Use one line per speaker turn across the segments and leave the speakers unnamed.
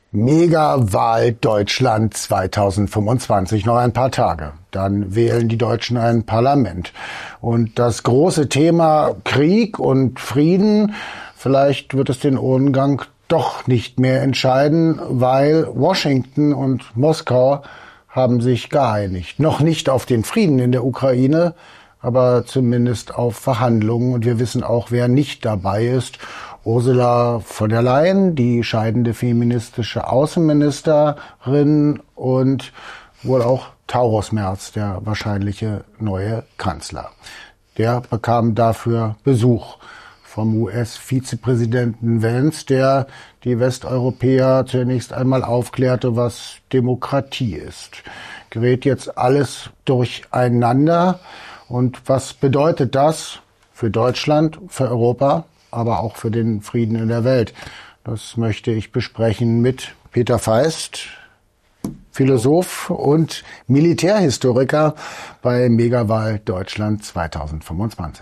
Megawahl Deutschland 2025, noch ein paar Tage. Dann wählen die Deutschen ein Parlament. Und das große Thema Krieg und Frieden, vielleicht wird es den Umgang doch nicht mehr entscheiden, weil Washington und Moskau haben sich geeinigt. Noch nicht auf den Frieden in der Ukraine, aber zumindest auf Verhandlungen. Und wir wissen auch, wer nicht dabei ist. Ursula von der Leyen, die scheidende feministische Außenministerin, und wohl auch Taurus Merz, der wahrscheinliche neue Kanzler. Der bekam dafür Besuch vom US-Vizepräsidenten Vance, der die Westeuropäer zunächst einmal aufklärte, was Demokratie ist. Gerät jetzt alles durcheinander. Und was bedeutet das für Deutschland, für Europa, aber auch für den Frieden in der Welt? Das möchte ich besprechen mit Peter Feist, Philosoph und Militärhistoriker bei Megawahl Deutschland 2025.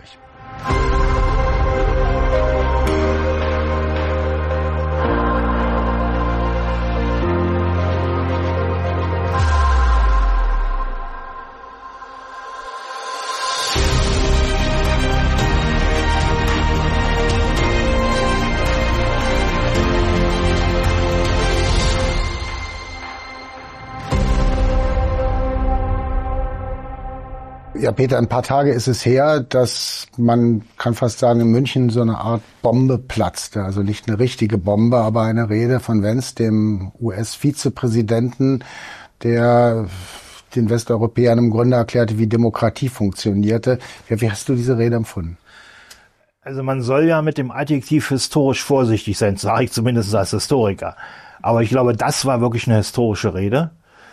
Ja, Peter, ein paar Tage ist es her, dass man kann fast sagen, in München so eine Art Bombe platzte. Also nicht eine richtige Bombe, aber eine Rede von Vance, dem US-Vizepräsidenten, der den Westeuropäern im Grunde erklärte, wie Demokratie funktionierte. Wie hast du diese Rede empfunden?
Also man soll ja mit dem Adjektiv historisch vorsichtig sein, sage ich zumindest als Historiker. Aber ich glaube, das war wirklich eine historische Rede.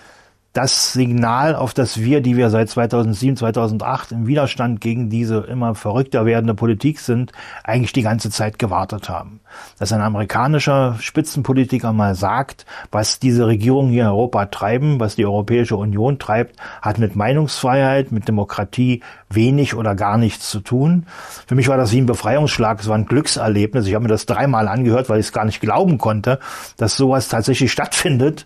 Das Signal, auf das die wir seit 2007, 2008 im Widerstand gegen diese immer verrückter werdende Politik sind, eigentlich die ganze Zeit gewartet haben. Dass ein amerikanischer Spitzenpolitiker mal sagt, was diese Regierungen hier in Europa treiben, was die Europäische Union treibt, hat mit Meinungsfreiheit, mit Demokratie wenig oder gar nichts zu tun. Für mich war das wie ein Befreiungsschlag, es war ein Glückserlebnis. Ich habe mir das 3-mal angehört, weil ich es gar nicht glauben konnte, dass sowas tatsächlich stattfindet.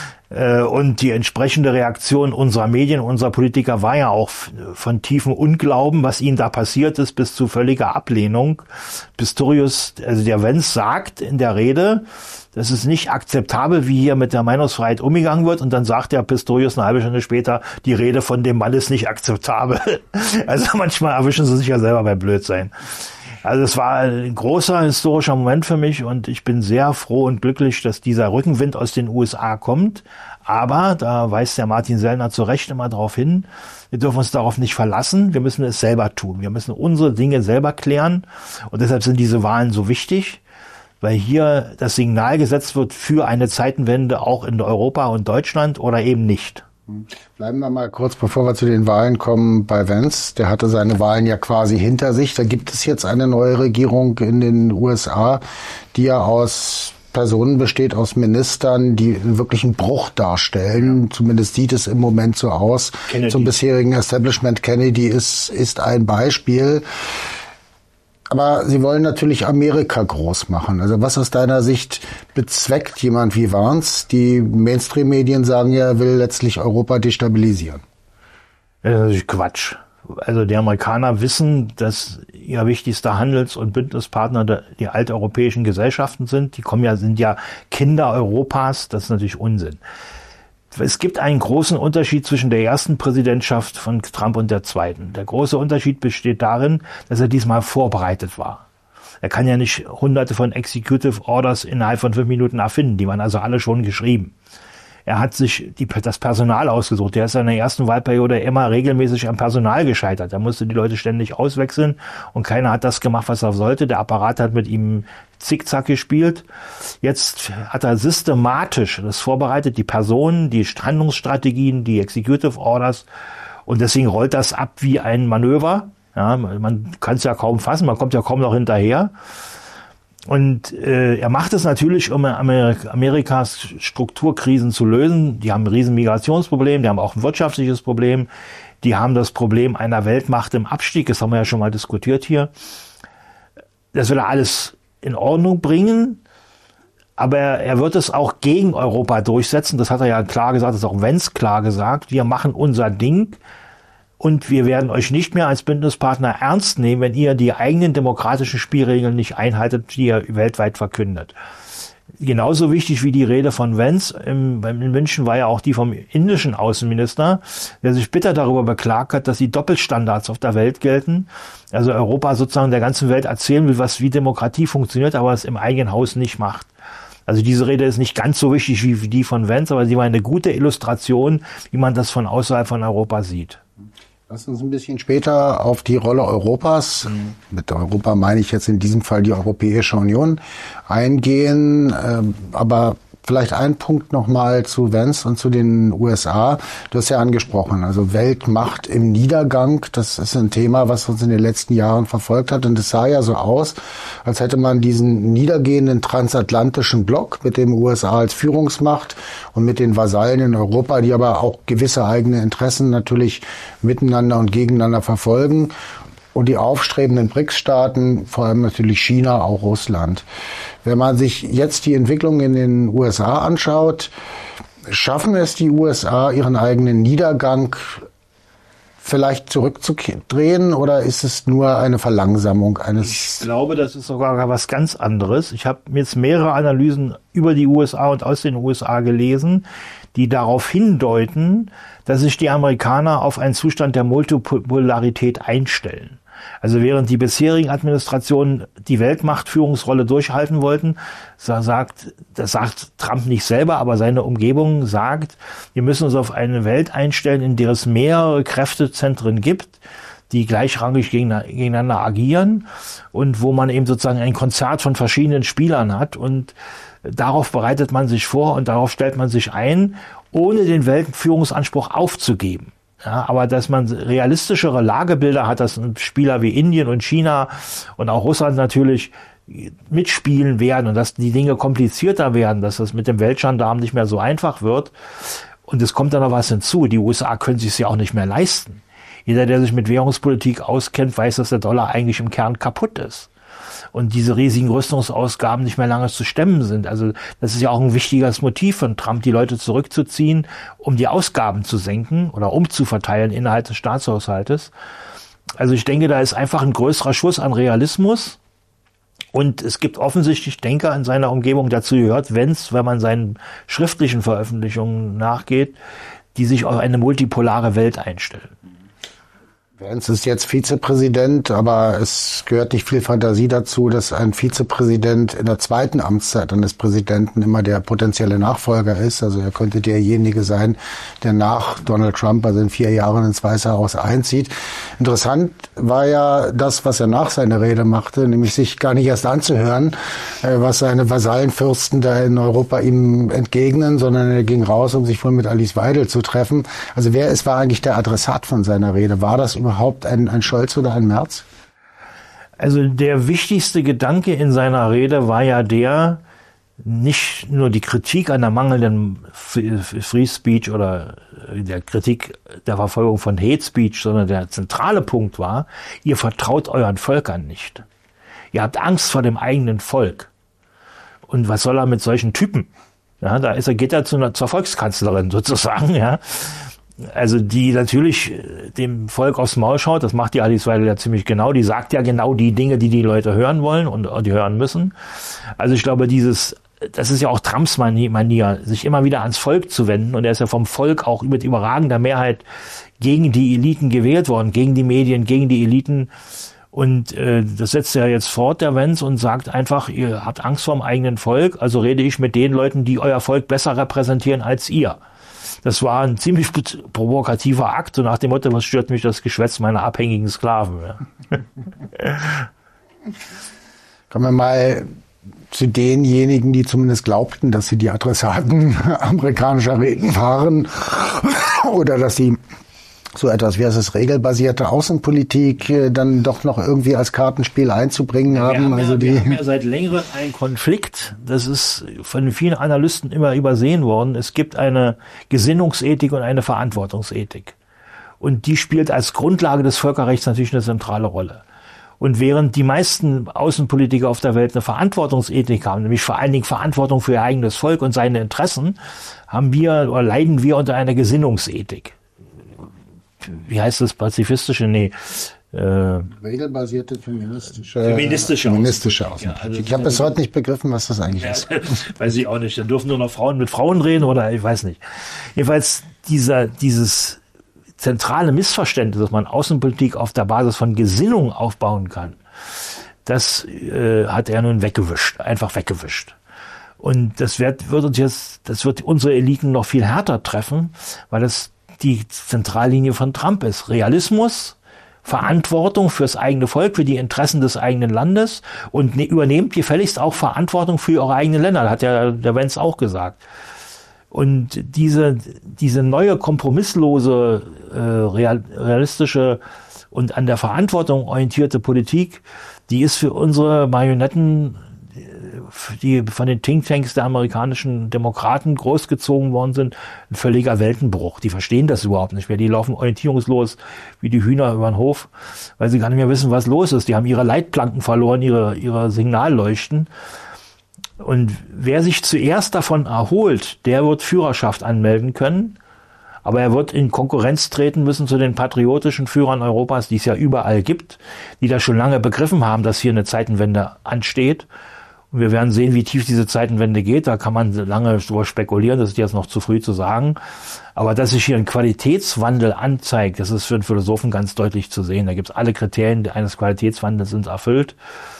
Und die entsprechende Reaktion unserer Medien, unserer Politiker war ja auch von tiefem Unglauben, was ihnen da passiert ist, bis zu völliger Ablehnung. Pistorius, also der Vance, sagt in der Rede, das ist nicht akzeptabel, wie hier mit der Meinungsfreiheit umgegangen wird. Und dann sagt der Pistorius eine halbe Stunde später, die Rede von dem Mann ist nicht akzeptabel. Also manchmal erwischen sie sich ja selber beim Blödsein. Also es war ein großer historischer Moment für mich und ich bin sehr froh und glücklich, dass dieser Rückenwind aus den USA kommt. Aber, da weist der Martin Sellner zu Recht immer darauf hin, wir dürfen uns darauf nicht verlassen, wir müssen es selber tun. Wir müssen unsere Dinge selber klären und deshalb sind diese Wahlen so wichtig, weil hier das Signal gesetzt wird für eine Zeitenwende auch in Europa und Deutschland oder eben nicht.
Bleiben wir mal kurz, bevor wir zu den Wahlen kommen, bei Vance. Der hatte seine Wahlen ja quasi hinter sich. Da gibt es jetzt eine neue Regierung in den USA, die ja aus Personen besteht, aus Ministern, die wirklich einen Bruch darstellen. Ja. Zumindest sieht es im Moment so aus. Kennedy. Zum bisherigen Establishment. Kennedy ist ein Beispiel. Aber sie wollen natürlich Amerika groß machen. Also was aus deiner Sicht bezweckt jemand wie Vance? Die Mainstream-Medien sagen ja, er will letztlich Europa destabilisieren.
Das ist natürlich Quatsch. Also die Amerikaner wissen, dass ihr wichtigster Handels- und Bündnispartner die alteuropäischen Gesellschaften sind. Sind ja Kinder Europas. Das ist natürlich Unsinn. Es gibt einen großen Unterschied zwischen der ersten Präsidentschaft von Trump und der zweiten. Der große Unterschied besteht darin, dass er diesmal vorbereitet war. Er kann ja nicht hunderte von Executive Orders innerhalb von 5 Minuten erfinden. Die waren also alle schon geschrieben. Er hat sich das Personal ausgesucht. Er ist in der ersten Wahlperiode immer regelmäßig am Personal gescheitert. Er musste die Leute ständig auswechseln und keiner hat das gemacht, was er sollte. Der Apparat hat mit ihm Zickzack gespielt. Jetzt hat er systematisch das vorbereitet, die Personen, die Handlungsstrategien, die Executive Orders, und deswegen rollt das ab wie ein Manöver. Ja, man kann es ja kaum fassen, man kommt ja kaum noch hinterher. Und er macht es natürlich, um Amerikas Strukturkrisen zu lösen. Die haben ein riesen Migrationsproblem, die haben auch ein wirtschaftliches Problem, die haben das Problem einer Weltmacht im Abstieg, das haben wir ja schon mal diskutiert hier. Das will er alles in Ordnung bringen, Aber er wird es auch gegen Europa durchsetzen. Das hat er ja klar gesagt, das ist auch Vance klar gesagt. Wir machen unser Ding und wir werden euch nicht mehr als Bündnispartner ernst nehmen, wenn ihr die eigenen demokratischen Spielregeln nicht einhaltet, die ihr weltweit verkündet. Genauso wichtig wie die Rede von Vance in München war ja auch die vom indischen Außenminister, der sich bitter darüber beklagt hat, dass die Doppelstandards auf der Welt gelten. Also Europa sozusagen der ganzen Welt erzählen will, wie Demokratie funktioniert, aber es im eigenen Haus nicht macht. Also diese Rede ist nicht ganz so wichtig wie die von Vance, aber sie war eine gute Illustration, wie man das von außerhalb von Europa sieht.
Lass uns ein bisschen später auf die Rolle Europas, mit Europa meine ich jetzt in diesem Fall die Europäische Union, eingehen. Aber vielleicht ein Punkt nochmal zu Vance und zu den USA. Du hast ja angesprochen, also Weltmacht im Niedergang, das ist ein Thema, was uns in den letzten Jahren verfolgt hat. Und es sah ja so aus, als hätte man diesen niedergehenden transatlantischen Block mit den USA als Führungsmacht und mit den Vasallen in Europa, die aber auch gewisse eigene Interessen natürlich miteinander und gegeneinander verfolgen. Und die aufstrebenden BRICS-Staaten, vor allem natürlich China, auch Russland. Wenn man sich jetzt die Entwicklung in den USA anschaut, schaffen es die USA, ihren eigenen Niedergang vielleicht zurückzudrehen oder ist es nur eine Verlangsamung eines?
Ich glaube, das ist sogar was ganz anderes. Ich habe jetzt mehrere Analysen über die USA und aus den USA gelesen, die darauf hindeuten, dass sich die Amerikaner auf einen Zustand der Multipolarität einstellen. Also während die bisherigen Administrationen die Weltmachtführungsrolle durchhalten wollten, das sagt Trump nicht selber, aber seine Umgebung sagt, wir müssen uns auf eine Welt einstellen, in der es mehrere Kräftezentren gibt, die gleichrangig gegeneinander agieren und wo man eben sozusagen ein Konzert von verschiedenen Spielern hat und darauf bereitet man sich vor und darauf stellt man sich ein, ohne den Weltführungsanspruch aufzugeben. Ja, aber dass man realistischere Lagebilder hat, dass Spieler wie Indien und China und auch Russland natürlich mitspielen werden und dass die Dinge komplizierter werden, dass das mit dem Weltgendarm nicht mehr so einfach wird. Und es kommt dann noch was hinzu. Die USA können sich es ja auch nicht mehr leisten. Jeder, der sich mit Währungspolitik auskennt, weiß, dass der Dollar eigentlich im Kern kaputt ist. Und diese riesigen Rüstungsausgaben nicht mehr lange zu stemmen sind. Also das ist ja auch ein wichtiges Motiv von Trump, die Leute zurückzuziehen, um die Ausgaben zu senken oder umzuverteilen innerhalb des Staatshaushaltes. Also ich denke, da ist einfach ein größerer Schuss an Realismus. Und es gibt offensichtlich Denker in seiner Umgebung, dazu gehört Vance, wenn man seinen schriftlichen Veröffentlichungen nachgeht, die sich auf eine multipolare Welt einstellen.
Vance ist jetzt Vizepräsident, aber es gehört nicht viel Fantasie dazu, dass ein Vizepräsident in der zweiten Amtszeit eines Präsidenten immer der potenzielle Nachfolger ist. Also er könnte derjenige sein, der nach Donald Trump, also in 4 Jahren ins Weiße Haus einzieht. Interessant war ja das, was er nach seiner Rede machte, nämlich sich gar nicht erst anzuhören, was seine Vasallenfürsten da in Europa ihm entgegnen, sondern er ging raus, um sich wohl mit Alice Weidel zu treffen. Also wer war eigentlich der Adressat von seiner Rede? War das überhaupt ein Scholz oder ein Merz?
Also der wichtigste Gedanke in seiner Rede war ja nicht nur die Kritik an der mangelnden Free Speech oder der Kritik der Verfolgung von Hate Speech, sondern der zentrale Punkt war, ihr vertraut euren Völkern nicht. Ihr habt Angst vor dem eigenen Volk. Und was soll er mit solchen Typen? Ja, geht er zur Volkskanzlerin sozusagen, ja. Also die natürlich dem Volk aufs Maul schaut, das macht die Alice Weidel ja ziemlich genau, die sagt ja genau die Dinge, die die Leute hören wollen und die hören müssen. Also ich glaube, das ist ja auch Trumps Manier, sich immer wieder ans Volk zu wenden und er ist ja vom Volk auch mit überragender Mehrheit gegen die Eliten gewählt worden, gegen die Medien, gegen die Eliten und das setzt er jetzt fort, der Vance, und sagt einfach, ihr habt Angst vor dem eigenen Volk, also rede ich mit den Leuten, die euer Volk besser repräsentieren als ihr. Das war ein ziemlich provokativer Akt, so nach dem Motto, was stört mich das Geschwätz meiner abhängigen Sklaven. Ja.
Kommen wir mal zu denjenigen, die zumindest glaubten, dass sie die Adressaten amerikanischer Reden waren oder dass sie so etwas wie es regelbasierte Außenpolitik dann doch noch irgendwie als Kartenspiel einzubringen haben.
Wir haben ja seit längerem einen Konflikt, das ist von vielen Analysten immer übersehen worden. Es gibt eine Gesinnungsethik und eine Verantwortungsethik. Und die spielt als Grundlage des Völkerrechts natürlich eine zentrale Rolle. Und während die meisten Außenpolitiker auf der Welt eine Verantwortungsethik haben, nämlich vor allen Dingen Verantwortung für ihr eigenes Volk und seine Interessen, leiden wir unter einer Gesinnungsethik. Wie heißt das? Pazifistische? Nee.
Regelbasierte feministische Außenpolitik.
Ja, also
ich habe bis heute nicht begriffen, was das eigentlich ist.
Weiß ich auch nicht. Da dürfen nur noch Frauen mit Frauen reden oder ich weiß nicht. Jedenfalls dieses zentrale Missverständnis, dass man Außenpolitik auf der Basis von Gesinnung aufbauen kann, das hat er nun einfach weggewischt. Und das wird unsere Eliten noch viel härter treffen, weil das die Zentrallinie von Trump ist. Realismus, Verantwortung fürs eigene Volk, für die Interessen des eigenen Landes und übernehmt gefälligst auch Verantwortung für eure eigenen Länder, hat ja der Vance auch gesagt. Und diese neue kompromisslose, realistische und an der Verantwortung orientierte Politik, die ist für unsere Marionetten, die von den Thinktanks der amerikanischen Demokraten großgezogen worden sind, ein völliger Weltenbruch. Die verstehen das überhaupt nicht mehr. Die laufen orientierungslos wie die Hühner über den Hof, weil sie gar nicht mehr wissen, was los ist. Die haben ihre Leitplanken verloren, ihre Signalleuchten. Und wer sich zuerst davon erholt, der wird Führerschaft anmelden können. Aber er wird in Konkurrenz treten müssen zu den patriotischen Führern Europas, die es ja überall gibt, die da schon lange begriffen haben, dass hier eine Zeitenwende ansteht. Und wir werden sehen, wie tief diese Zeitenwende geht. Da kann man lange drüber spekulieren, das ist jetzt noch zu früh zu sagen. Aber dass sich hier ein Qualitätswandel anzeigt, das ist für einen Philosophen ganz deutlich zu sehen. Da gibt es alle Kriterien eines Qualitätswandels sind erfüllt.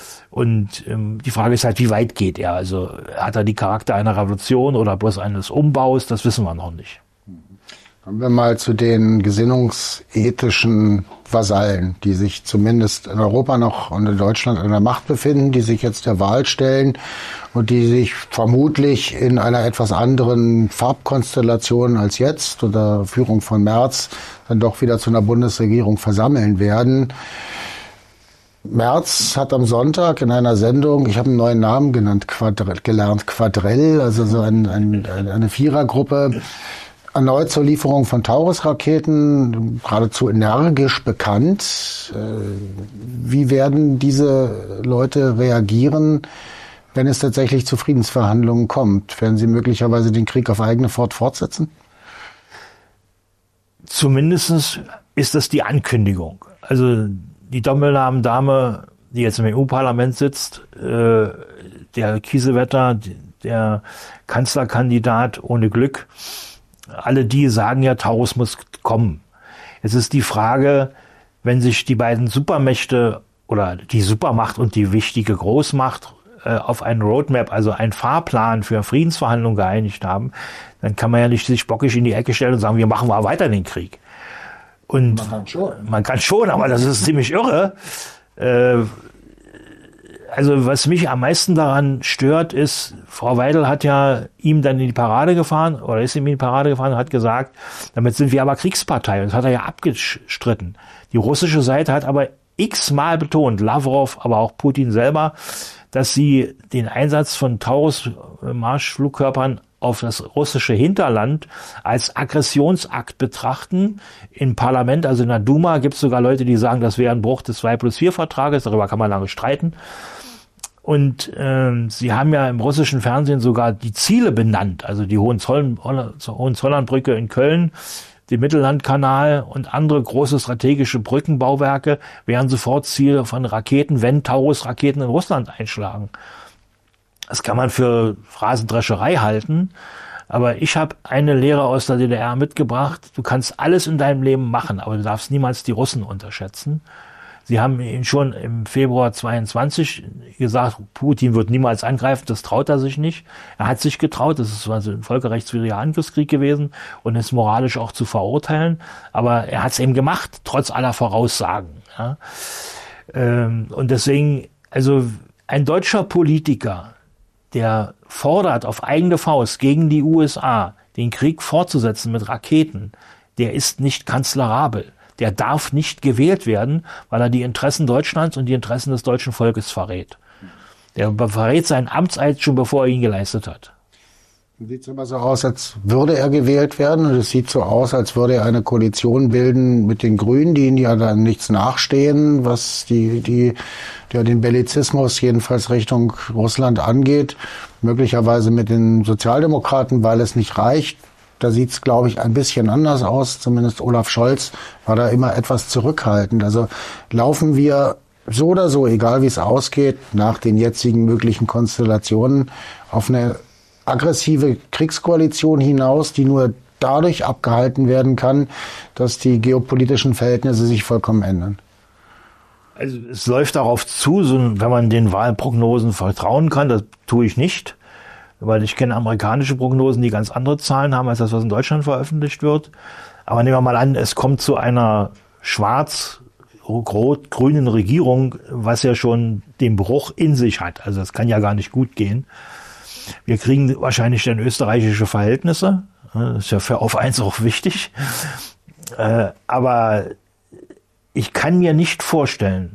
Und die Frage ist halt, wie weit geht er? Also hat er die Charakter einer Revolution oder bloß eines Umbaus? Das wissen wir noch nicht.
Kommen wir mal zu den gesinnungsethischen Vasallen, die sich zumindest in Europa noch und in Deutschland an der Macht befinden, die sich jetzt der Wahl stellen und die sich vermutlich in einer etwas anderen Farbkonstellation als jetzt unter Führung von Merz dann doch wieder zu einer Bundesregierung versammeln werden. Merz hat am Sonntag in einer Sendung, ich habe einen neuen Namen gelernt, Quadrell, also so eine Vierergruppe, erneut zur Lieferung von Taurus-Raketen, geradezu energisch bekannt. Wie werden diese Leute reagieren, wenn es tatsächlich zu Friedensverhandlungen kommt? Werden sie möglicherweise den Krieg auf eigene Faust fortsetzen?
Zumindest ist das die Ankündigung. Also die Doppelnamendame, die jetzt im EU-Parlament sitzt, der Kiesewetter, der Kanzlerkandidat ohne Glück, alle die sagen ja, Taurus muss kommen. Es ist die Frage, wenn sich die beiden Supermächte oder die Supermacht und die wichtige Großmacht auf einen Roadmap, also einen Fahrplan für Friedensverhandlungen geeinigt haben, dann kann man ja nicht sich bockig in die Ecke stellen und sagen, wir machen mal weiter den Krieg. Und man kann schon, aber das ist ziemlich irre. Also was mich am meisten daran stört, ist, Frau Weidel hat ja ihm dann in die Parade gefahren, oder ist ihm in die Parade gefahren und hat gesagt, damit sind wir aber Kriegspartei. Und das hat er ja abgestritten. Die russische Seite hat aber x-mal betont, Lavrov, aber auch Putin selber, dass sie den Einsatz von Taurus-Marschflugkörpern auf das russische Hinterland als Aggressionsakt betrachten. Im Parlament, also in der Duma, gibt es sogar Leute, die sagen, das wäre ein Bruch des 2+4-Vertrages. Darüber kann man lange streiten. Und sie haben ja im russischen Fernsehen sogar die Ziele benannt, also die Hohenzollernbrücke in Köln, den Mittellandkanal und andere große strategische Brückenbauwerke wären sofort Ziele von Raketen, wenn Taurus-Raketen in Russland einschlagen. Das kann man für Phrasendrescherei halten, aber ich habe eine Lehre aus der DDR mitgebracht. Du kannst alles in deinem Leben machen, aber du darfst niemals die Russen unterschätzen. Sie haben ihn schon im Februar 22 gesagt, Putin wird niemals angreifen, das traut er sich nicht. Er hat sich getraut, das ist also ein völkerrechtswidriger Angriffskrieg gewesen und ist moralisch auch zu verurteilen, aber er hat es eben gemacht, trotz aller Voraussagen. Ja. Und deswegen, also ein deutscher Politiker, der fordert auf eigene Faust gegen die USA, den Krieg fortzusetzen mit Raketen, der ist nicht kanzlerabel. Der darf nicht gewählt werden, weil er die Interessen Deutschlands und die Interessen des deutschen Volkes verrät. Der verrät seinen Amtseid schon, bevor er ihn geleistet hat.
Sieht immer so aus, als würde er gewählt werden. Und es sieht so aus, als würde er eine Koalition bilden mit den Grünen, die ihnen ja dann nichts nachstehen, was den Bellizismus jedenfalls Richtung Russland angeht. Möglicherweise mit den Sozialdemokraten, weil es nicht reicht. Da sieht es, glaube ich, ein bisschen anders aus. Zumindest Olaf Scholz war da immer etwas zurückhaltend. Also laufen wir so oder so, egal wie es ausgeht, nach den jetzigen möglichen Konstellationen auf eine aggressive Kriegskoalition hinaus, die nur dadurch abgehalten werden kann, dass die geopolitischen Verhältnisse sich vollkommen ändern.
Also es läuft darauf zu, wenn man den Wahlprognosen vertrauen kann, das tue ich nicht, weil ich kenne amerikanische Prognosen, die ganz andere Zahlen haben, als das, was in Deutschland veröffentlicht wird. Aber nehmen wir mal an, es kommt zu einer schwarz-rot-grünen Regierung, was ja schon den Bruch in sich hat. Also das kann ja gar nicht gut gehen. Wir kriegen wahrscheinlich dann österreichische Verhältnisse. Das ist ja für Auf 1 auch wichtig. Aber ich kann mir nicht vorstellen,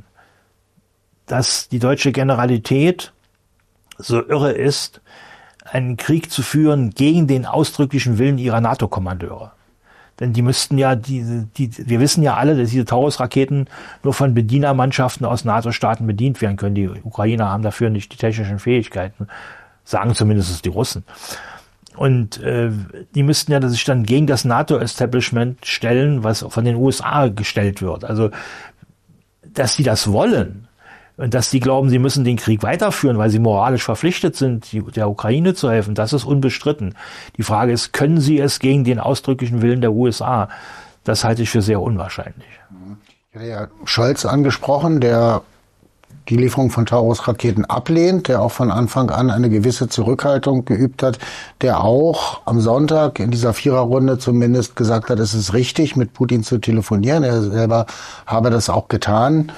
dass die deutsche Generalität so irre ist, einen Krieg zu führen gegen den ausdrücklichen Willen ihrer NATO-Kommandeure. Denn die müssten ja, wir wissen ja alle, dass diese Taurus-Raketen nur von Bedienermannschaften aus NATO-Staaten bedient werden können. Die Ukrainer haben dafür nicht die technischen Fähigkeiten. Sagen zumindest die Russen. Und die müssten ja sich dann gegen das NATO-Establishment stellen, was von den USA gestellt wird. Also, dass sie das wollen und dass die glauben, sie müssen den Krieg weiterführen, weil sie moralisch verpflichtet sind, der Ukraine zu helfen, das ist unbestritten. Die Frage ist, können sie es gegen den ausdrücklichen Willen der USA? Das halte ich für sehr unwahrscheinlich.
Ich hatte ja Scholz angesprochen, der die Lieferung von Taurus-Raketen ablehnt, der auch von Anfang an eine gewisse Zurückhaltung geübt hat, der auch am Sonntag in dieser Viererrunde zumindest gesagt hat, es ist richtig, mit Putin zu telefonieren. Er selber habe das auch getan.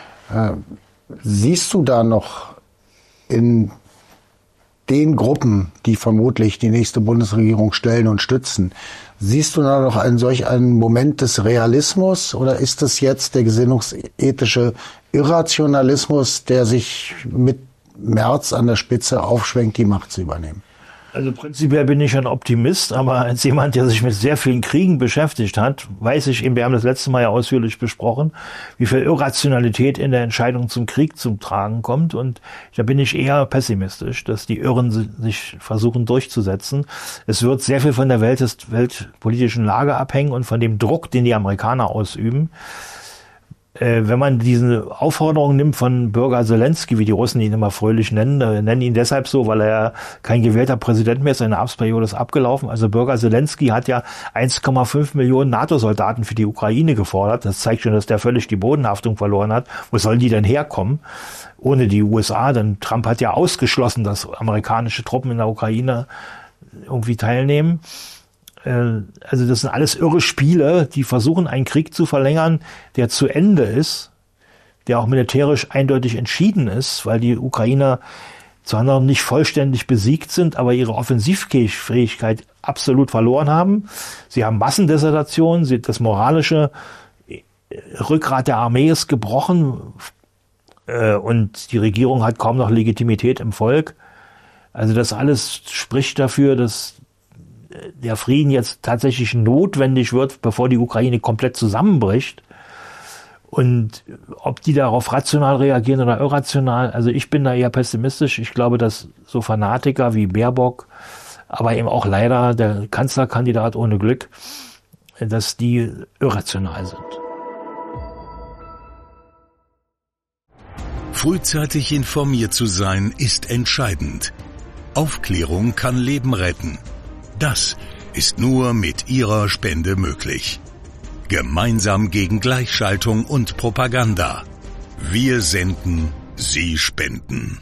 Siehst du da noch in den Gruppen, die vermutlich die nächste Bundesregierung stellen und stützen, siehst du da noch einen Moment des Realismus oder ist es jetzt der gesinnungsethische Irrationalismus, der sich mit Merz an der Spitze aufschwenkt, die Macht zu übernehmen?
Also prinzipiell bin ich ein Optimist, aber als jemand, der sich mit sehr vielen Kriegen beschäftigt hat, weiß ich eben, wir haben das letzte Mal ja ausführlich besprochen, wie viel Irrationalität in der Entscheidung zum Krieg zum Tragen kommt. Und da bin ich eher pessimistisch, dass die Irren sich versuchen durchzusetzen. Es wird sehr viel von der weltpolitischen Lage abhängen und von dem Druck, den die Amerikaner ausüben. Wenn man diese Aufforderung nimmt von Bürger Zelensky, wie die Russen ihn immer fröhlich nennen ihn deshalb so, weil er ja kein gewählter Präsident mehr ist, seine Amtsperiode ist abgelaufen. Also Bürger Zelensky hat ja 1,5 Millionen NATO-Soldaten für die Ukraine gefordert. Das zeigt schon, dass der völlig die Bodenhaftung verloren hat. Wo sollen die denn herkommen? Ohne die USA, denn Trump hat ja ausgeschlossen, dass amerikanische Truppen in der Ukraine irgendwie teilnehmen. Also das sind alles irre Spiele, die versuchen, einen Krieg zu verlängern, der zu Ende ist, der auch militärisch eindeutig entschieden ist, weil die Ukrainer zwar noch nicht vollständig besiegt sind, aber ihre Offensivfähigkeit absolut verloren haben. Sie haben Massendesertionen, das moralische Rückgrat der Armee ist gebrochen und die Regierung hat kaum noch Legitimität im Volk. Also das alles spricht dafür, dass der Frieden jetzt tatsächlich notwendig wird, bevor die Ukraine komplett zusammenbricht. Und ob die darauf rational reagieren oder irrational, also ich bin da eher pessimistisch. Ich glaube, dass so Fanatiker wie Baerbock, aber eben auch leider der Kanzlerkandidat ohne Glück, dass die irrational sind.
Frühzeitig informiert zu sein, ist entscheidend. Aufklärung kann Leben retten. Das ist nur mit Ihrer Spende möglich. Gemeinsam gegen Gleichschaltung und Propaganda. Wir senden, Sie spenden.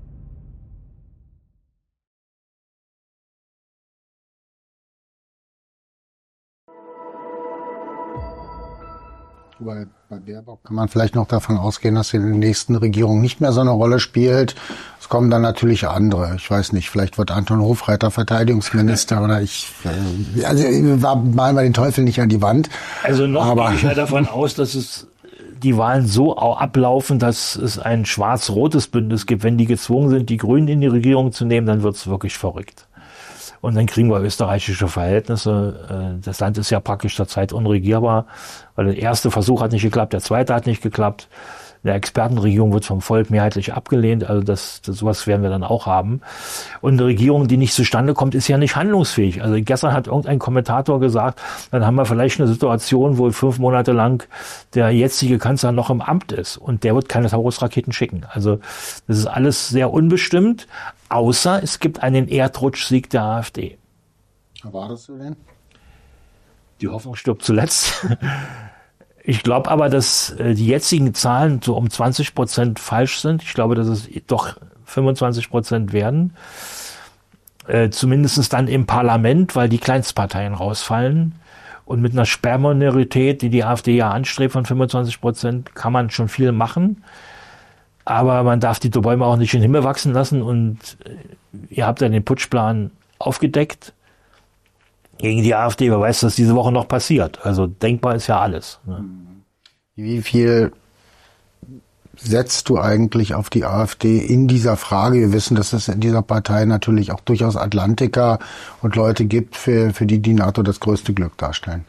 Bei Baerbock kann man vielleicht noch davon ausgehen, dass sie in der nächsten Regierung nicht mehr so eine Rolle spielt. Es kommen dann natürlich andere. Ich weiß nicht, vielleicht wird Anton Hofreiter Verteidigungsminister oder malen wir den Teufel nicht an die Wand.
Also noch gehe ich ja davon aus, dass die Wahlen so ablaufen, dass es ein schwarz-rotes Bündnis gibt. Wenn die gezwungen sind, die Grünen in die Regierung zu nehmen, dann wird es wirklich verrückt. Und dann kriegen wir österreichische Verhältnisse. Das Land ist ja praktisch zurzeit unregierbar, weil der erste Versuch hat nicht geklappt, der zweite hat nicht geklappt. Eine Expertenregierung wird vom Volk mehrheitlich abgelehnt, also sowas werden wir dann auch haben. Und eine Regierung, die nicht zustande kommt, ist ja nicht handlungsfähig. Also gestern hat irgendein Kommentator gesagt, dann haben wir vielleicht eine Situation, wo 5 Monate lang der jetzige Kanzler noch im Amt ist und der wird keine Taurus-Raketen schicken. Also das ist alles sehr unbestimmt, außer es gibt einen Erdrutschsieg der AfD.
Erwartest du den?
Die Hoffnung stirbt zuletzt. Ich glaube aber, dass die jetzigen Zahlen so um 20% falsch sind. Ich glaube, dass es doch 25% werden. Zumindest dann im Parlament, weil die Kleinstparteien rausfallen. Und mit einer Sperrminorität, die die AfD ja anstrebt von 25%, kann man schon viel machen. Aber man darf die Bäume auch nicht in den Himmel wachsen lassen. Und ihr habt ja den Putschplan aufgedeckt gegen die AfD. Wer weiß, was diese Woche noch passiert. Also denkbar ist ja alles. Ne?
Wie viel setzt du eigentlich auf die AfD in dieser Frage? Wir wissen, dass es in dieser Partei natürlich auch durchaus Atlantiker und Leute gibt, für die NATO das größte Glück darstellen.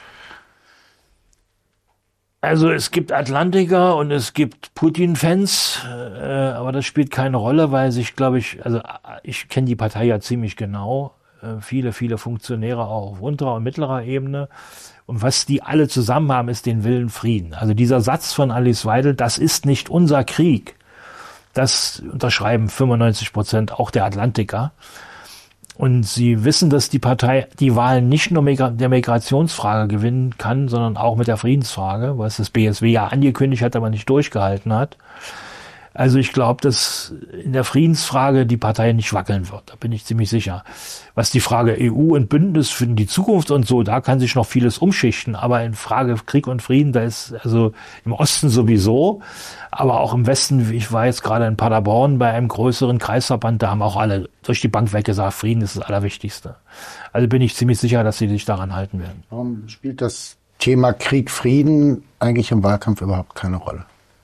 Also es gibt Atlantiker und es gibt Putin-Fans, aber das spielt keine Rolle, weil ich kenne die Partei ja ziemlich genau. Viele Funktionäre auch auf unterer und mittlerer Ebene. Und was die alle zusammen haben, ist den Willen Frieden. Also dieser Satz von Alice Weidel, das ist nicht unser Krieg, das unterschreiben 95% auch der Atlantiker. Und sie wissen, dass die Partei die Wahlen nicht nur der Migrationsfrage gewinnen kann, sondern auch mit der Friedensfrage, was das BSW ja angekündigt hat, aber nicht durchgehalten hat. Also ich glaube, dass in der Friedensfrage die Partei nicht wackeln wird. Da bin ich ziemlich sicher. Was die Frage EU und Bündnis für die Zukunft und so, da kann sich noch vieles umschichten. Aber in Frage Krieg und Frieden, da ist also im Osten sowieso, aber auch im Westen. Ich war jetzt gerade in Paderborn bei einem größeren Kreisverband, da haben auch alle durch die Bank weg gesagt, Frieden ist das Allerwichtigste. Also bin ich ziemlich sicher, dass sie sich daran halten werden.
Warum spielt das Thema Krieg, Frieden eigentlich im Wahlkampf überhaupt keine Rolle?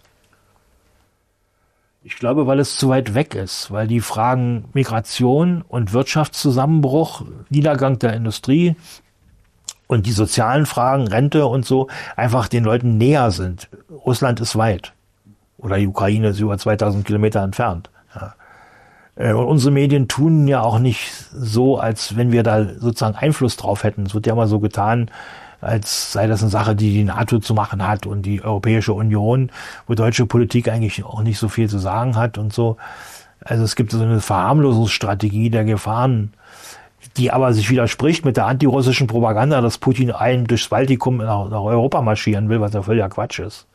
Ich glaube, weil es zu weit weg ist, weil die Fragen Migration und Wirtschaftszusammenbruch, Niedergang der Industrie und die sozialen Fragen, Rente und so, einfach den Leuten näher sind. Russland ist weit. Oder die Ukraine ist über 2000 Kilometer entfernt. Ja. Und unsere Medien tun ja auch nicht so, als wenn wir da sozusagen Einfluss drauf hätten. Es wird ja immer so getan, als sei das eine Sache, die die NATO zu machen hat und die Europäische Union, wo deutsche Politik eigentlich auch nicht so viel zu sagen hat und so. Also es gibt so eine Verharmlosungsstrategie der Gefahren, die aber sich widerspricht mit der antirussischen Propaganda, dass Putin allen durchs Baltikum nach Europa marschieren will, was ja völliger Quatsch ist.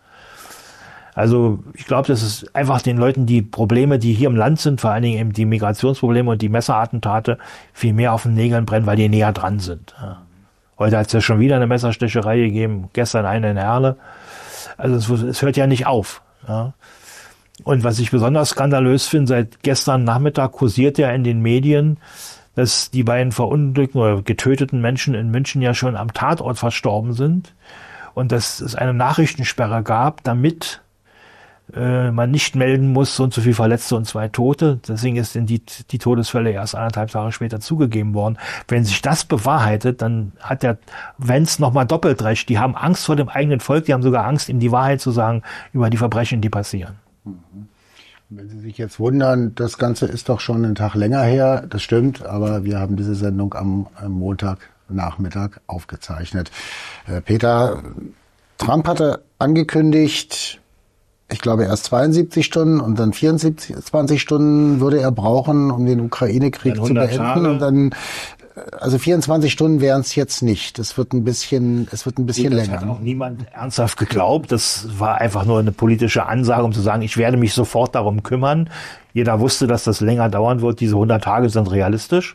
Also ich glaube, das ist einfach den Leuten die Probleme, die hier im Land sind, vor allen Dingen eben die Migrationsprobleme und die Messerattentate, viel mehr auf den Nägeln brennen, weil die näher dran sind. Ja. Heute hat es ja schon wieder eine Messerstecherei gegeben, gestern eine in Erle. Also es hört ja nicht auf. Ja. Und was ich besonders skandalös finde, seit gestern Nachmittag kursiert ja in den Medien, dass die beiden verunglückten oder getöteten Menschen in München ja schon am Tatort verstorben sind und dass es eine Nachrichtensperre gab, damit man nicht melden muss, so und so viel Verletzte und 2 Tote. Deswegen ist die Todesfälle erst 1,5 Tage später zugegeben worden. Wenn sich das bewahrheitet, dann hat der Wenz nochmal doppelt recht. Die haben Angst vor dem eigenen Volk, die haben sogar Angst, ihm die Wahrheit zu sagen über die Verbrechen, die passieren.
Wenn Sie sich jetzt wundern, das Ganze ist doch schon einen Tag länger her, das stimmt, aber wir haben diese Sendung am Montagnachmittag aufgezeichnet. Peter, Trump hatte angekündigt, ich glaube erst 72 Stunden und dann 24 Stunden würde er brauchen, um den Ukraine-Krieg zu beenden. Tage. Und dann, also 24 Stunden wären es jetzt nicht. Es wird ein bisschen länger. Das hat
auch niemand ernsthaft geglaubt. Das war einfach nur eine politische Ansage, um zu sagen, ich werde mich sofort darum kümmern. Jeder wusste, dass das länger dauern wird. Diese 100 Tage sind realistisch.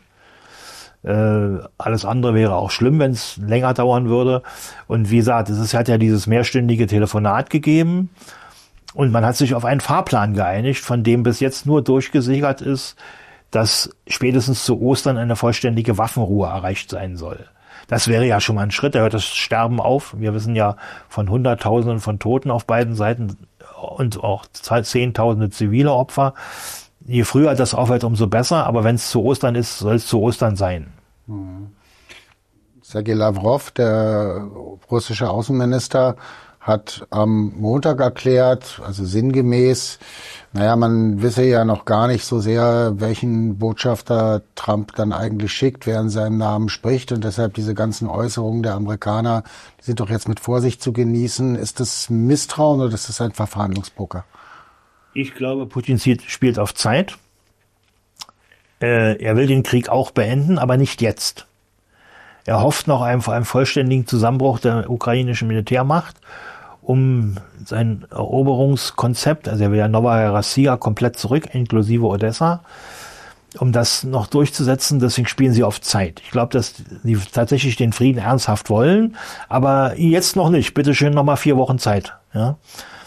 Alles andere wäre auch schlimm, wenn es länger dauern würde. Und wie gesagt, hat ja dieses mehrstündige Telefonat gegeben. Und man hat sich auf einen Fahrplan geeinigt, von dem bis jetzt nur durchgesickert ist, dass spätestens zu Ostern eine vollständige Waffenruhe erreicht sein soll. Das wäre ja schon mal ein Schritt, da hört das Sterben auf. Wir wissen ja von Hunderttausenden von Toten auf beiden Seiten und auch Zehntausende zivile Opfer. Je früher das aufhört, umso besser. Aber wenn es zu Ostern ist, soll es zu Ostern sein.
Sergei Lavrov, der russische Außenminister, hat am Montag erklärt, also sinngemäß, man wisse ja noch gar nicht so sehr, welchen Botschafter Trump dann eigentlich schickt, wer in seinem Namen spricht. Und deshalb diese ganzen Äußerungen der Amerikaner, die sind doch jetzt mit Vorsicht zu genießen. Ist das Misstrauen oder ist das ein Verhandlungspoker?
Ich glaube, Putin spielt auf Zeit. Er will den Krieg auch beenden, aber nicht jetzt. Er hofft noch auf einen vollständigen Zusammenbruch der ukrainischen Militärmacht, um sein Eroberungskonzept, also er will ja Novaya Rossiya komplett zurück, inklusive Odessa, um das noch durchzusetzen. Deswegen spielen sie auf Zeit. Ich glaube, dass sie tatsächlich den Frieden ernsthaft wollen, aber jetzt noch nicht. Bitte schön, noch mal 4 Wochen Zeit. Ja?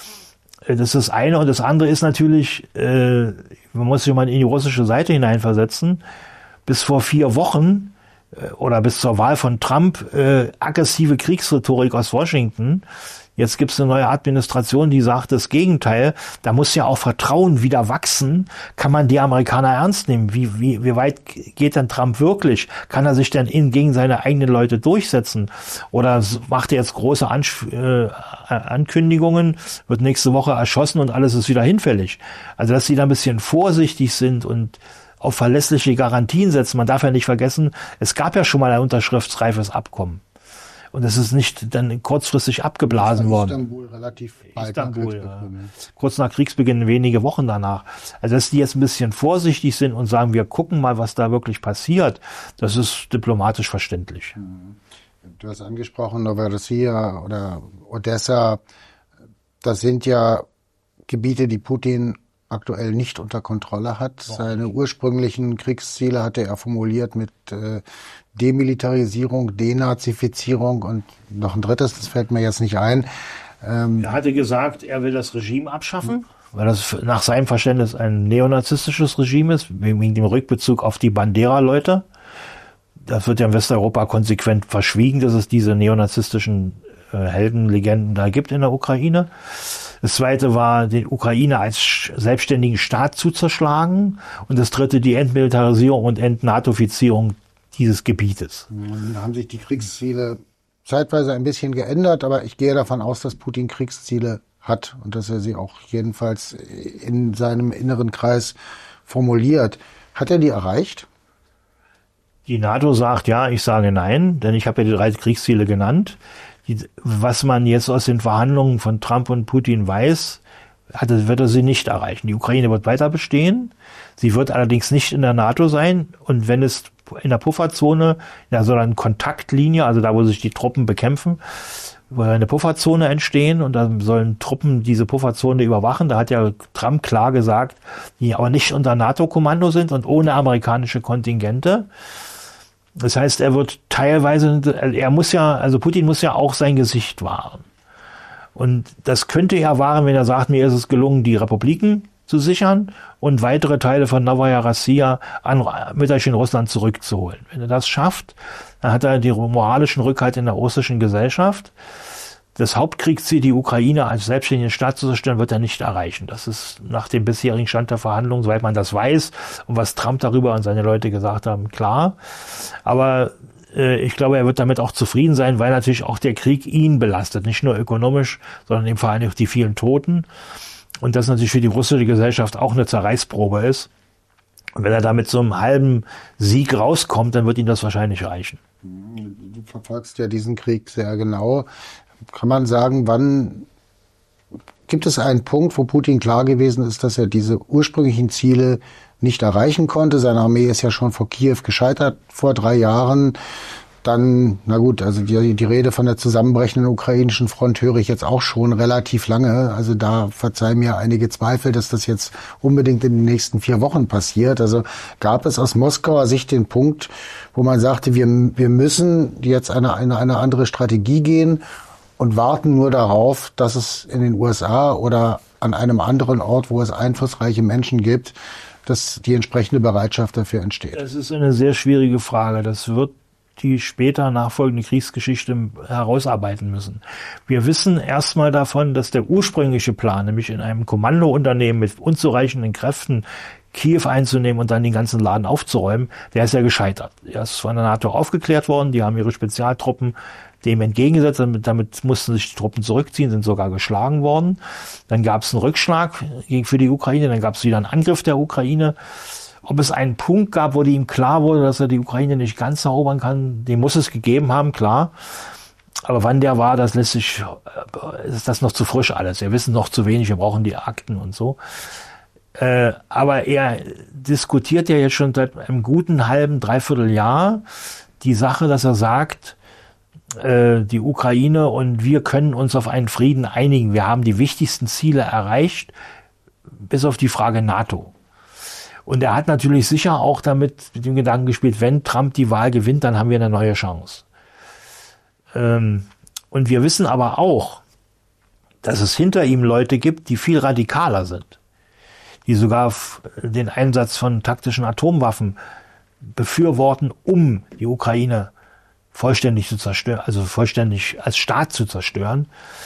Das ist das eine. Und das andere ist natürlich, man muss sich mal in die russische Seite hineinversetzen. Bis vor 4 Wochen oder bis zur Wahl von Trump aggressive Kriegsrhetorik aus Washington. Jetzt gibt es eine neue Administration, die sagt das Gegenteil. Da muss ja auch Vertrauen wieder wachsen. Kann man die Amerikaner ernst nehmen? Wie weit geht denn Trump wirklich? Kann er sich denn gegen seine eigenen Leute durchsetzen? Oder macht er jetzt große Ankündigungen, wird nächste Woche erschossen und alles ist wieder hinfällig? Also, dass sie da ein bisschen vorsichtig sind und auf verlässliche Garantien setzen. Man darf ja nicht vergessen, es gab ja schon mal ein unterschriftsreifes Abkommen. Und es ist nicht dann kurzfristig abgeblasen worden.
Istanbul relativ bald.
Istanbul, ja. Kurz nach Kriegsbeginn, wenige Wochen danach. Also, dass die jetzt ein bisschen vorsichtig sind und sagen, wir gucken mal, was da wirklich passiert, das ist diplomatisch verständlich.
Du hast angesprochen, Novaya Rossiya oder Odessa. Das sind ja Gebiete, die Putin aktuell nicht unter Kontrolle hat. Seine ursprünglichen Kriegsziele hatte er formuliert mit Demilitarisierung, Denazifizierung und noch ein drittes, das fällt mir jetzt nicht ein.
Er hatte gesagt, er will das Regime abschaffen, weil das nach seinem Verständnis ein neonazistisches Regime ist, wegen dem Rückbezug auf die Bandera-Leute. Das wird ja in Westeuropa konsequent verschwiegen, dass es diese neonazistischen Heldenlegenden da gibt in der Ukraine. Das zweite war, den Ukraine als selbstständigen Staat zu zerschlagen. Und das dritte, die Entmilitarisierung und Entnatofizierung dieses Gebietes.
Da haben sich die Kriegsziele zeitweise ein bisschen geändert, aber ich gehe davon aus, dass Putin Kriegsziele hat und dass er sie auch jedenfalls in seinem inneren Kreis formuliert. Hat er die erreicht?
Die NATO sagt ja, ich sage nein, denn ich habe ja die 3 Kriegsziele genannt. Was man jetzt aus den Verhandlungen von Trump und Putin weiß, wird er sie nicht erreichen. Die Ukraine wird weiter bestehen. Sie wird allerdings nicht in der NATO sein. Und wenn es in der Pufferzone, in so einer Kontaktlinie, also da, wo sich die Truppen bekämpfen, wo eine Pufferzone entstehen und dann sollen Truppen diese Pufferzone überwachen. Da hat ja Trump klar gesagt, die aber nicht unter NATO-Kommando sind und ohne amerikanische Kontingente. Das heißt, er wird teilweise, Putin muss ja auch sein Gesicht wahren. Und das könnte er wahren, wenn er sagt, mir ist es gelungen, die Republiken zu sichern und weitere Teile von Novaya Rossiya an Mütterchen Russland zurückzuholen. Wenn er das schafft, dann hat er den moralischen Rückhalt in der russischen Gesellschaft. Das Hauptkriegsziel, die Ukraine als selbstständigen Staat zu zerstören, wird er nicht erreichen. Das ist nach dem bisherigen Stand der Verhandlungen, soweit man das weiß und was Trump darüber und seine Leute gesagt haben, klar. Aber ich glaube, er wird damit auch zufrieden sein, weil natürlich auch der Krieg ihn belastet. Nicht nur ökonomisch, sondern eben vor allem auch die vielen Toten. Und das natürlich für die russische Gesellschaft auch eine Zerreißprobe ist. Und wenn er da mit so einem halben Sieg rauskommt, dann wird ihm das wahrscheinlich reichen.
Du verfolgst ja diesen Krieg sehr genau. Kann man sagen, wann gibt es einen Punkt, wo Putin klar gewesen ist, dass er diese ursprünglichen Ziele nicht erreichen konnte? Seine Armee ist ja schon vor Kiew gescheitert vor 3 Jahren. Dann, na gut, also die Rede von der zusammenbrechenden ukrainischen Front höre ich jetzt auch schon relativ lange. Also da verzeihen mir einige Zweifel, dass das jetzt unbedingt in den nächsten 4 Wochen passiert. Also gab es aus Moskauer Sicht den Punkt, wo man sagte, wir müssen jetzt eine andere Strategie gehen und warten nur darauf, dass es in den USA oder an einem anderen Ort, wo es einflussreiche Menschen gibt, dass die entsprechende Bereitschaft dafür entsteht?
Das ist eine sehr schwierige Frage. Das wird die später nachfolgende Kriegsgeschichte herausarbeiten müssen. Wir wissen erstmal davon, dass der ursprüngliche Plan, nämlich in einem Kommandounternehmen mit unzureichenden Kräften Kiew einzunehmen und dann den ganzen Laden aufzuräumen, der ist ja gescheitert. Er ist von der NATO aufgeklärt worden, die haben ihre Spezialtruppen dem entgegengesetzt, damit mussten sich die Truppen zurückziehen, sind sogar geschlagen worden. Dann gab es einen Rückschlag für die Ukraine, dann gab es wieder einen Angriff der Ukraine. Ob es einen Punkt gab, wo ihm klar wurde, dass er die Ukraine nicht ganz erobern kann, den muss es gegeben haben, klar. Aber wann der war, ist das noch zu frisch alles. Wir wissen noch zu wenig, wir brauchen die Akten und so. Aber er diskutiert ja jetzt schon seit einem guten halben, dreiviertel Jahr die Sache, dass er sagt, die Ukraine und wir können uns auf einen Frieden einigen. Wir haben die wichtigsten Ziele erreicht, bis auf die Frage NATO. Und er hat natürlich sicher auch mit dem Gedanken gespielt, wenn Trump die Wahl gewinnt, dann haben wir eine neue Chance. Und wir wissen aber auch, dass es hinter ihm Leute gibt, die viel radikaler sind, die sogar den Einsatz von taktischen Atomwaffen befürworten, um die Ukraine vollständig zu zerstören, also vollständig als Staat zu zerstören.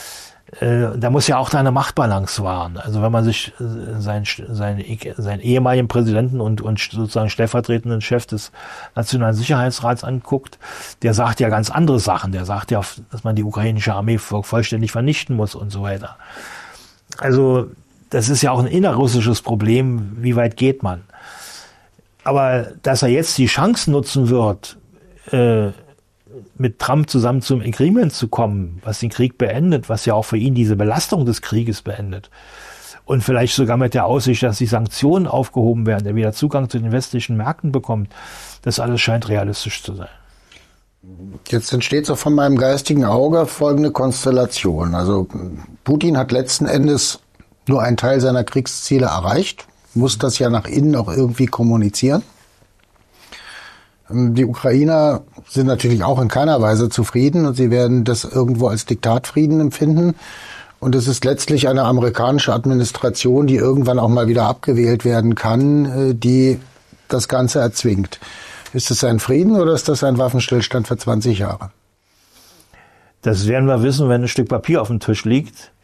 Da muss ja auch da eine Machtbalance wahren. Also wenn man sich seinen ehemaligen Präsidenten und sozusagen stellvertretenden Chef des Nationalen Sicherheitsrats anguckt, der sagt ja ganz andere Sachen. Der sagt ja, dass man die ukrainische Armee vollständig vernichten muss und so weiter. Also das ist ja auch ein innerrussisches Problem. Wie weit geht man? Aber dass er jetzt die Chance nutzen wird, mit Trump zusammen zum Agreement zu kommen, was den Krieg beendet, was ja auch für ihn diese Belastung des Krieges beendet und vielleicht sogar mit der Aussicht, dass die Sanktionen aufgehoben werden, der wieder Zugang zu den westlichen Märkten bekommt, das alles scheint realistisch zu sein.
Jetzt entsteht so von meinem geistigen Auge folgende Konstellation. Also Putin hat letzten Endes nur einen Teil seiner Kriegsziele erreicht, muss das ja nach innen auch irgendwie kommunizieren. Die Ukrainer sind natürlich auch in keiner Weise zufrieden und sie werden das irgendwo als Diktatfrieden empfinden. Und es ist letztlich eine amerikanische Administration, die irgendwann auch mal wieder abgewählt werden kann, die das Ganze erzwingt. Ist es ein Frieden oder ist das ein Waffenstillstand für 20 Jahre?
Das werden wir wissen, wenn ein Stück Papier auf dem Tisch liegt.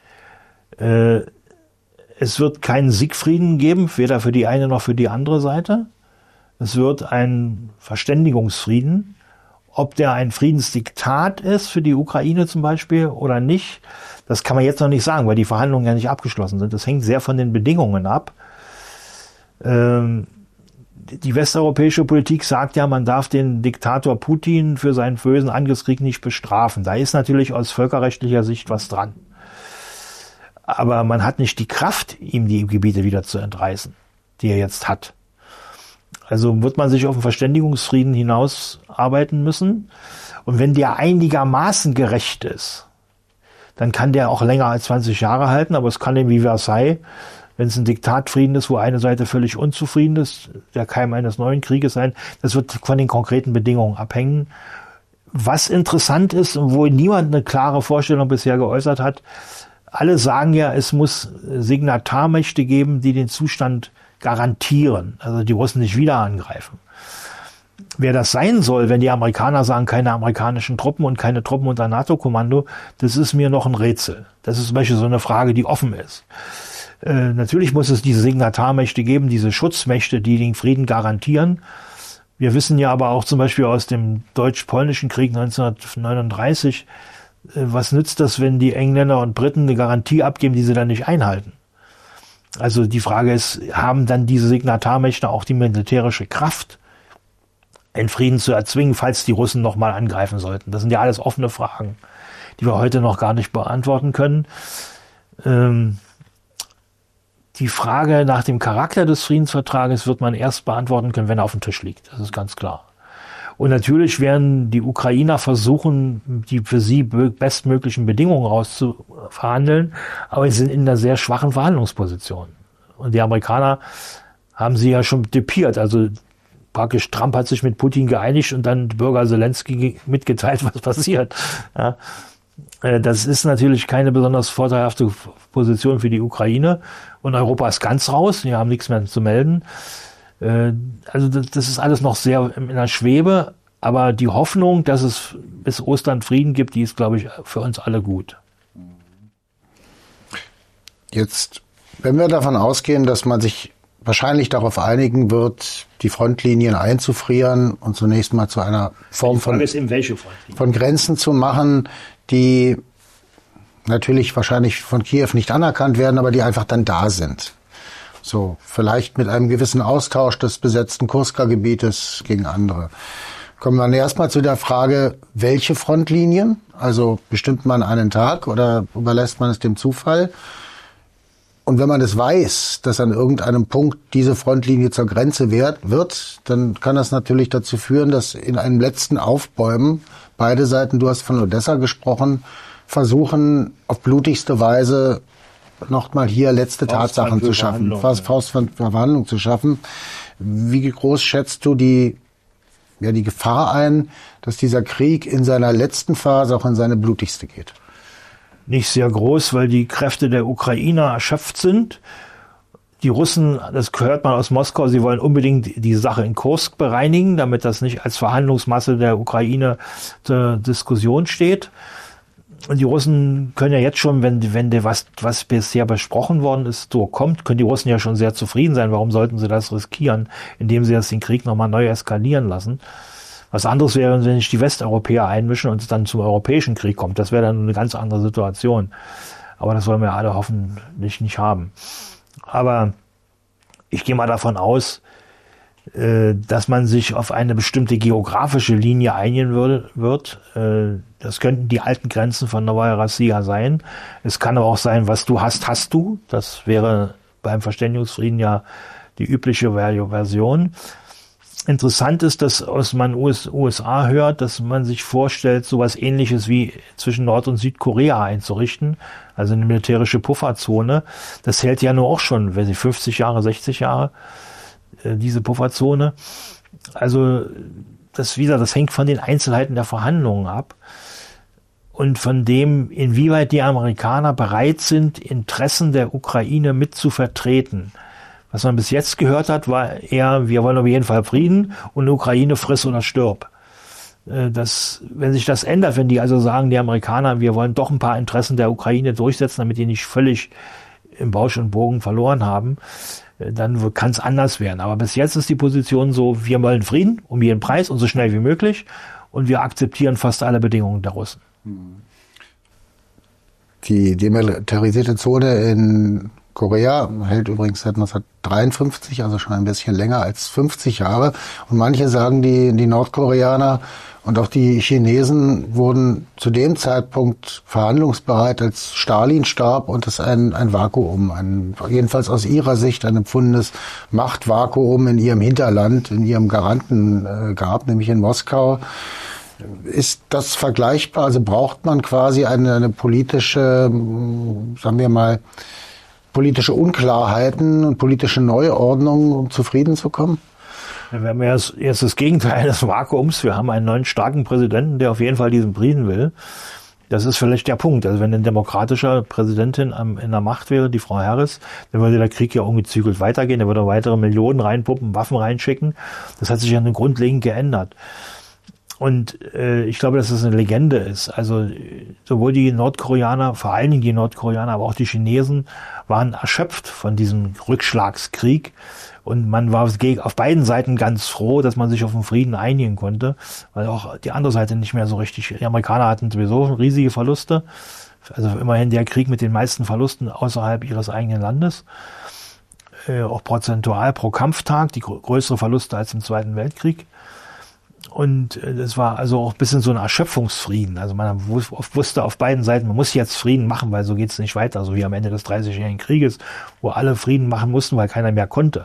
Es wird keinen Siegfrieden geben, weder für die eine noch für die andere Seite. Es wird ein Verständigungsfrieden. Ob der ein Friedensdiktat ist für die Ukraine zum Beispiel oder nicht, das kann man jetzt noch nicht sagen, weil die Verhandlungen ja nicht abgeschlossen sind. Das hängt sehr von den Bedingungen ab. Die westeuropäische Politik sagt ja, man darf den Diktator Putin für seinen bösen Angriffskrieg nicht bestrafen. Da ist natürlich aus völkerrechtlicher Sicht was dran. Aber man hat nicht die Kraft, ihm die Gebiete wieder zu entreißen, die er jetzt hat. Also wird man sich auf einen Verständigungsfrieden hinaus arbeiten müssen. Und wenn der einigermaßen gerecht ist, dann kann der auch länger als 20 Jahre halten. Aber es kann eben wie Versailles, wenn es ein Diktatfrieden ist, wo eine Seite völlig unzufrieden ist, der Keim eines neuen Krieges sein. Das wird von den konkreten Bedingungen abhängen. Was interessant ist und wo niemand eine klare Vorstellung bisher geäußert hat, alle sagen ja, es muss Signatarmächte geben, die den Zustand garantieren, also die Russen nicht wieder angreifen. Wer das sein soll, wenn die Amerikaner sagen, keine amerikanischen Truppen und keine Truppen unter NATO-Kommando, das ist mir noch ein Rätsel. Das ist zum Beispiel so eine Frage, die offen ist. Natürlich muss es diese Signatarmächte geben, diese Schutzmächte, die den Frieden garantieren. Wir wissen ja aber auch zum Beispiel aus dem Deutsch-Polnischen Krieg 1939, was nützt das, wenn die Engländer und Briten eine Garantie abgeben, die sie dann nicht einhalten? Also die Frage ist, haben dann diese Signatarmächte auch die militärische Kraft, einen Frieden zu erzwingen, falls die Russen nochmal angreifen sollten? Das sind ja alles offene Fragen, die wir heute noch gar nicht beantworten können. Die Frage nach dem Charakter des Friedensvertrages wird man erst beantworten können, wenn er auf dem Tisch liegt. Das ist ganz klar. Und natürlich werden die Ukrainer versuchen, die für sie bestmöglichen Bedingungen rauszuverhandeln, aber sie sind in einer sehr schwachen Verhandlungsposition. Und die Amerikaner haben sie ja schon typiert. Also praktisch Trump hat sich mit Putin geeinigt und dann Bürger Zelensky mitgeteilt, was passiert. Ja. Das ist natürlich keine besonders vorteilhafte Position für die Ukraine. Und Europa ist ganz raus, die haben nichts mehr zu melden. Also das ist alles noch sehr in der Schwebe, Aber die Hoffnung, dass es bis Ostern Frieden gibt, die ist, glaube ich, für uns alle gut.
Jetzt, wenn wir davon ausgehen, dass man sich wahrscheinlich darauf einigen wird, die Frontlinien einzufrieren und zunächst mal zu einer Form von Grenzen zu machen, die natürlich wahrscheinlich von Kiew nicht anerkannt werden, aber die einfach dann da sind. So, vielleicht mit einem gewissen Austausch des besetzten Kurska-Gebietes gegen andere. Kommen wir dann erstmal zu der Frage, welche Frontlinien? Also bestimmt man einen Tag oder überlässt man es dem Zufall? Und wenn man es weiß, dass an irgendeinem Punkt diese Frontlinie zur Grenze wird, dann kann das natürlich dazu führen, dass in einem letzten Aufbäumen beide Seiten, du hast von Odessa gesprochen, versuchen auf blutigste Weise nochmal hier letzte Tatsachen zu schaffen, Faustverhandlungen zu schaffen. Wie groß schätzt du die Gefahr ein, dass dieser Krieg in seiner letzten Phase auch in seine blutigste geht?
Nicht sehr groß, weil die Kräfte der Ukrainer erschöpft sind. Die Russen, das hört man aus Moskau, sie wollen unbedingt die Sache in Kursk bereinigen, damit das nicht als Verhandlungsmasse der Ukraine zur Diskussion steht. Und die Russen können ja jetzt schon, wenn was bisher besprochen worden ist, so kommt, können die Russen ja schon sehr zufrieden sein. Warum sollten sie das riskieren, indem sie jetzt den Krieg nochmal neu eskalieren lassen? Was anderes wäre, wenn sich die Westeuropäer einmischen und es dann zum europäischen Krieg kommt. Das wäre dann eine ganz andere Situation. Aber das wollen wir alle hoffentlich nicht haben. Aber ich gehe mal davon aus, dass man sich auf eine bestimmte geografische Linie einigen wird. Das könnten die alten Grenzen von Novaya Rossiya sein. Es kann aber auch sein, was du hast, hast du. Das wäre beim Verständigungsfrieden ja die übliche Version. Interessant ist, dass man USA hört, dass man sich vorstellt, sowas Ähnliches wie zwischen Nord- und Südkorea einzurichten, also eine militärische Pufferzone. Das hält ja nur auch schon, 50 Jahre, 60 Jahre, diese Pufferzone. Also das hängt von den Einzelheiten der Verhandlungen ab und von dem, inwieweit die Amerikaner bereit sind, Interessen der Ukraine mit zu vertreten. Was man bis jetzt gehört hat, war eher, wir wollen auf jeden Fall Frieden und die Ukraine friss oder stirb. Wenn sich das ändert, wenn die also sagen, die Amerikaner, wir wollen doch ein paar Interessen der Ukraine durchsetzen, damit die nicht völlig im Bausch und Bogen verloren haben, dann kann es anders werden. Aber bis jetzt ist die Position so, wir wollen Frieden um jeden Preis und so schnell wie möglich und wir akzeptieren fast alle Bedingungen der Russen.
Die demilitarisierte Zone in Korea hält übrigens seit 1953, also schon ein bisschen länger als 50 Jahre. Und manche sagen, die Nordkoreaner und auch die Chinesen wurden zu dem Zeitpunkt verhandlungsbereit, als Stalin starb und es ein Vakuum, jedenfalls aus ihrer Sicht ein empfundenes Machtvakuum in ihrem Hinterland, in ihrem Garanten gab, nämlich in Moskau. Ist das vergleichbar? Also braucht man quasi eine politische, sagen wir mal, politische Unklarheiten und politische Neuordnung, um zufrieden zu kommen?
Wir haben ja erst das Gegenteil des Vakuums. Wir haben einen neuen starken Präsidenten, der auf jeden Fall diesen Frieden will. Das ist vielleicht der Punkt. Also wenn eine demokratische Präsidentin in der Macht wäre, die Frau Harris, dann würde der Krieg ja ungezügelt weitergehen. Da würde er weitere Millionen reinpuppen, Waffen reinschicken. Das hat sich ja grundlegend geändert. Und ich glaube, dass das eine Legende ist. Also sowohl die Nordkoreaner, vor allen Dingen die Nordkoreaner, aber auch die Chinesen waren erschöpft von diesem Rückschlagskrieg. Und man war auf beiden Seiten ganz froh, dass man sich auf einen Frieden einigen konnte, weil auch die andere Seite nicht mehr so richtig, die Amerikaner hatten sowieso riesige Verluste. Also immerhin der Krieg mit den meisten Verlusten außerhalb ihres eigenen Landes. Auch prozentual pro Kampftag, die größere Verluste als im Zweiten Weltkrieg. Und das war also auch ein bisschen so ein Erschöpfungsfrieden. Also man wusste auf beiden Seiten, man muss jetzt Frieden machen, weil so geht's nicht weiter. So wie am Ende des 30-jährigen Krieges, wo alle Frieden machen mussten, weil keiner mehr konnte.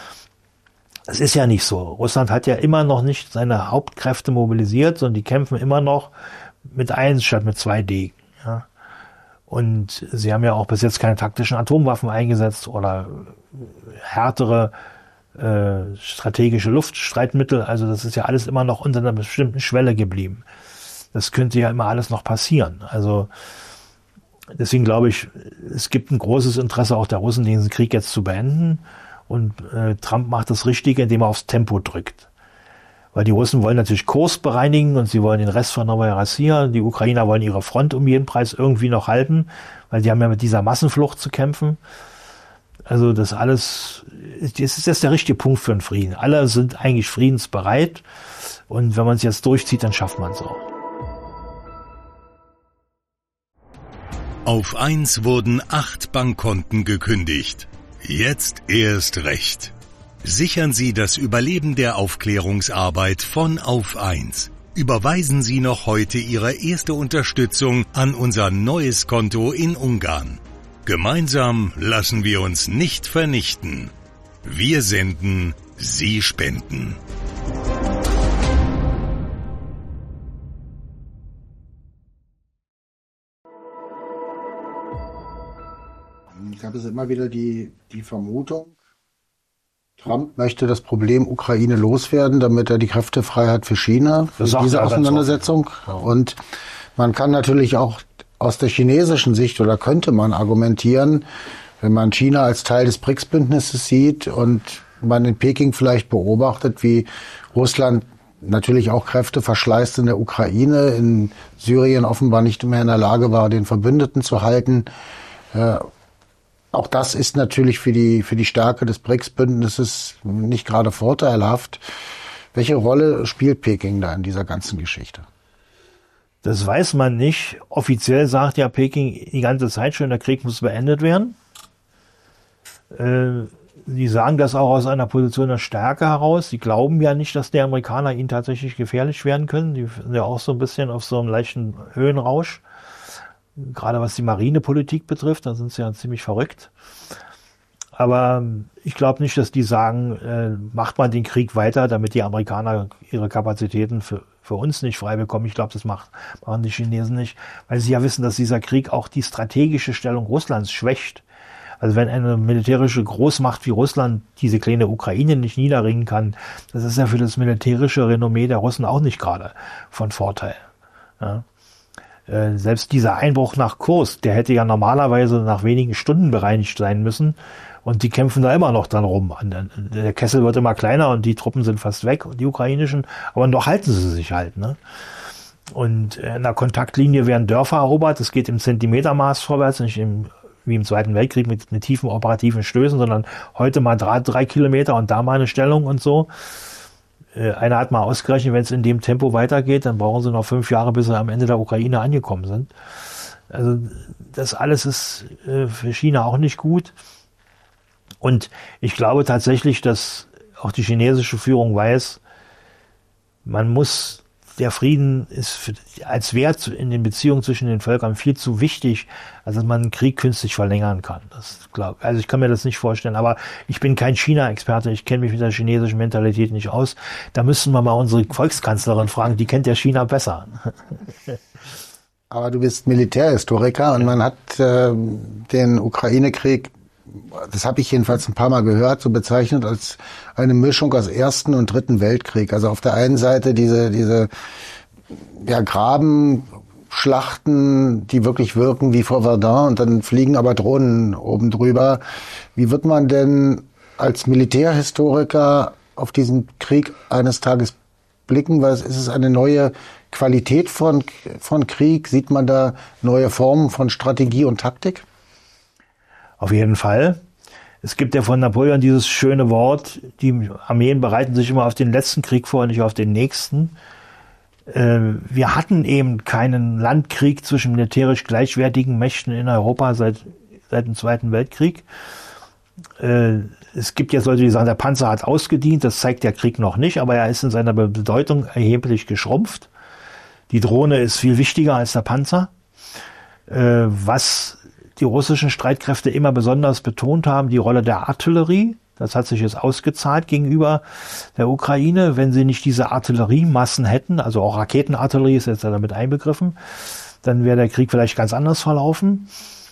Das ist ja nicht so. Russland hat ja immer noch nicht seine Hauptkräfte mobilisiert, sondern die kämpfen immer noch mit 1 statt mit 2 Degen. Ja. Und sie haben ja auch bis jetzt keine taktischen Atomwaffen eingesetzt oder härtere strategische Luftstreitmittel, also das ist ja alles immer noch unter einer bestimmten Schwelle geblieben. Das könnte ja immer alles noch passieren. Also deswegen glaube ich, es gibt ein großes Interesse auch der Russen, diesen Krieg jetzt zu beenden. Und Trump macht das Richtige, indem er aufs Tempo drückt. Weil die Russen wollen natürlich Kurs bereinigen und sie wollen den Rest von Novaya Rossiya. Die Ukrainer wollen ihre Front um jeden Preis irgendwie noch halten, weil die haben ja mit dieser Massenflucht zu kämpfen. Also das alles, das ist jetzt der richtige Punkt für einen Frieden. Alle sind eigentlich friedensbereit und wenn man es jetzt durchzieht, dann schafft man es auch.
Auf 1 wurden 8 Bankkonten gekündigt. Jetzt erst recht. Sichern Sie das Überleben der Aufklärungsarbeit von Auf 1. Überweisen Sie noch heute Ihre erste Unterstützung an unser neues Konto in Ungarn. Gemeinsam lassen wir uns nicht vernichten. Wir senden, Sie spenden.
Gab es immer wieder die Vermutung, Trump möchte das Problem Ukraine loswerden, damit er die Kräfte frei hat für China, für diese Auseinandersetzung. Und man kann natürlich auch aus der chinesischen Sicht, oder könnte man argumentieren, wenn man China als Teil des BRICS-Bündnisses sieht und man in Peking vielleicht beobachtet, wie Russland natürlich auch Kräfte verschleißt in der Ukraine, in Syrien offenbar nicht mehr in der Lage war, den Verbündeten zu halten. Auch das ist natürlich für die Stärke des BRICS-Bündnisses nicht gerade vorteilhaft. Welche Rolle spielt Peking da in dieser ganzen Geschichte?
Das weiß man nicht. Offiziell sagt ja Peking die ganze Zeit schon, der Krieg muss beendet werden. Sie sagen das auch aus einer Position der Stärke heraus. Sie glauben ja nicht, dass die Amerikaner ihnen tatsächlich gefährlich werden können. Die sind ja auch so ein bisschen auf so einem leichten Höhenrausch. Gerade was die Marinepolitik betrifft, da sind sie ja ziemlich verrückt. Aber ich glaube nicht, dass die sagen, macht man den Krieg weiter, damit die Amerikaner ihre Kapazitäten für uns nicht frei bekommen. Ich glaube, das machen die Chinesen nicht, weil sie ja wissen, dass dieser Krieg auch die strategische Stellung Russlands schwächt. Also wenn eine militärische Großmacht wie Russland diese kleine Ukraine nicht niederringen kann, das ist ja für das militärische Renommee der Russen auch nicht gerade von Vorteil. Ja. Selbst dieser Einbruch nach Kursk, der hätte ja normalerweise nach wenigen Stunden bereinigt sein müssen. Und die kämpfen da immer noch dran rum. Der Kessel wird immer kleiner und die Truppen sind fast weg, die ukrainischen. Aber noch halten sie sich halt. Ne? Und in der Kontaktlinie werden Dörfer erobert. Es geht im Zentimetermaß vorwärts, nicht wie im Zweiten Weltkrieg mit tiefen operativen Stößen, sondern heute mal 3 Kilometer und da mal eine Stellung und so. Einer hat mal ausgerechnet, wenn es in dem Tempo weitergeht, dann brauchen sie noch 5 Jahre, bis sie am Ende der Ukraine angekommen sind. Also das alles ist für China auch nicht gut. Und ich glaube tatsächlich, dass auch die chinesische Führung weiß, der Frieden ist als Wert in den Beziehungen zwischen den Völkern viel zu wichtig, als dass man einen Krieg künstlich verlängern kann. Also ich kann mir das nicht vorstellen, aber ich bin kein China-Experte, ich kenne mich mit der chinesischen Mentalität nicht aus. Da müssen wir mal unsere Volkskanzlerin fragen, die kennt ja China besser.
Aber du bist Militärhistoriker und man hat den Ukraine-Krieg, das habe ich jedenfalls ein paar Mal gehört, so bezeichnet als eine Mischung aus Ersten und Dritten Weltkrieg. Also auf der einen Seite diese Grabenschlachten, die wirklich wirken wie vor Verdun, und dann fliegen aber Drohnen oben drüber. Wie wird man denn als Militärhistoriker auf diesen Krieg eines Tages blicken? Weil ist es eine neue Qualität von Krieg? Sieht man da neue Formen von Strategie und Taktik?
Auf jeden Fall. Es gibt ja von Napoleon dieses schöne Wort, die Armeen bereiten sich immer auf den letzten Krieg vor, nicht auf den nächsten. Wir hatten eben keinen Landkrieg zwischen militärisch gleichwertigen Mächten in Europa seit dem Zweiten Weltkrieg. Es gibt jetzt Leute, die sagen, der Panzer hat ausgedient, das zeigt der Krieg noch nicht, aber er ist in seiner Bedeutung erheblich geschrumpft. Die Drohne ist viel wichtiger als der Panzer. Was die russischen Streitkräfte immer besonders betont haben, die Rolle der Artillerie. Das hat sich jetzt ausgezahlt gegenüber der Ukraine. Wenn sie nicht diese Artilleriemassen hätten, also auch Raketenartillerie ist jetzt damit einbegriffen, dann wäre der Krieg vielleicht ganz anders verlaufen.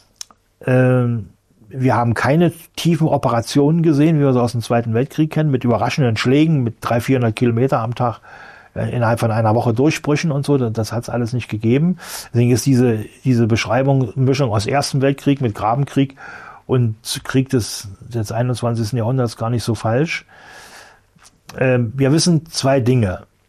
Wir haben keine tiefen Operationen gesehen, wie wir sie aus dem Zweiten Weltkrieg kennen, mit überraschenden Schlägen, mit 300-400 Kilometer am Tag innerhalb von einer Woche Durchbrüchen und so, das hat es alles nicht gegeben. Deswegen ist diese Beschreibung, Mischung aus Ersten Weltkrieg mit Grabenkrieg und Krieg des 21. Jahrhunderts gar nicht so falsch. Wir wissen 2 Dinge.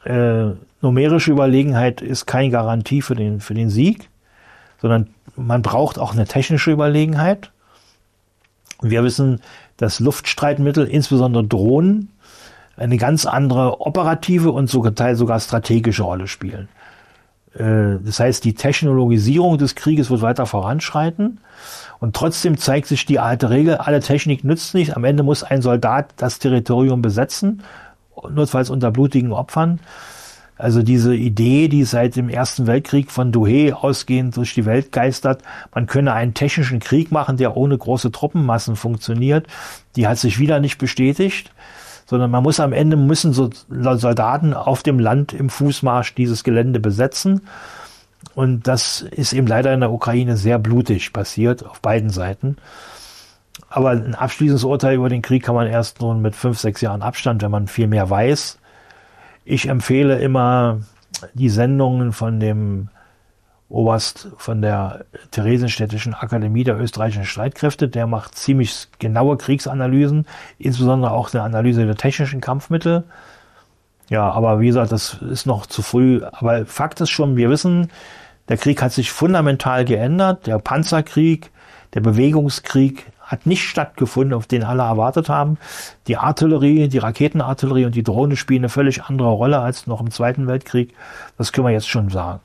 numerische Überlegenheit ist keine Garantie für den Sieg, sondern man braucht auch eine technische Überlegenheit. Wir wissen, dass Luftstreitmittel, insbesondere Drohnen, eine ganz andere operative und zum Teil sogar strategische Rolle spielen. Das heißt, die Technologisierung des Krieges wird weiter voranschreiten und trotzdem zeigt sich die alte Regel, alle Technik nützt nicht, am Ende muss ein Soldat das Territorium besetzen, notfalls unter blutigen Opfern. Also diese Idee, die seit dem Ersten Weltkrieg von Douhet ausgehend durch die Welt geistert, man könne einen technischen Krieg machen, der ohne große Truppenmassen funktioniert, die hat sich wieder nicht bestätigt, sondern müssen Soldaten auf dem Land im Fußmarsch dieses Gelände besetzen. Und das ist eben leider in der Ukraine sehr blutig passiert, auf beiden Seiten. Aber ein abschließendes Urteil über den Krieg kann man erst nun mit 5-6 Jahren Abstand, wenn man viel mehr weiß. Ich empfehle immer die Sendungen von dem Oberst von der Theresienstädtischen Akademie der österreichischen Streitkräfte. Der macht ziemlich genaue Kriegsanalysen, insbesondere auch eine Analyse der technischen Kampfmittel. Ja, aber wie gesagt, das ist noch zu früh. Aber Fakt ist schon, wir wissen, der Krieg hat sich fundamental geändert. Der Panzerkrieg, der Bewegungskrieg hat nicht stattgefunden, auf den alle erwartet haben. Die Artillerie, die Raketenartillerie und die Drohne spielen eine völlig andere Rolle als noch im Zweiten Weltkrieg. Das können wir jetzt schon sagen.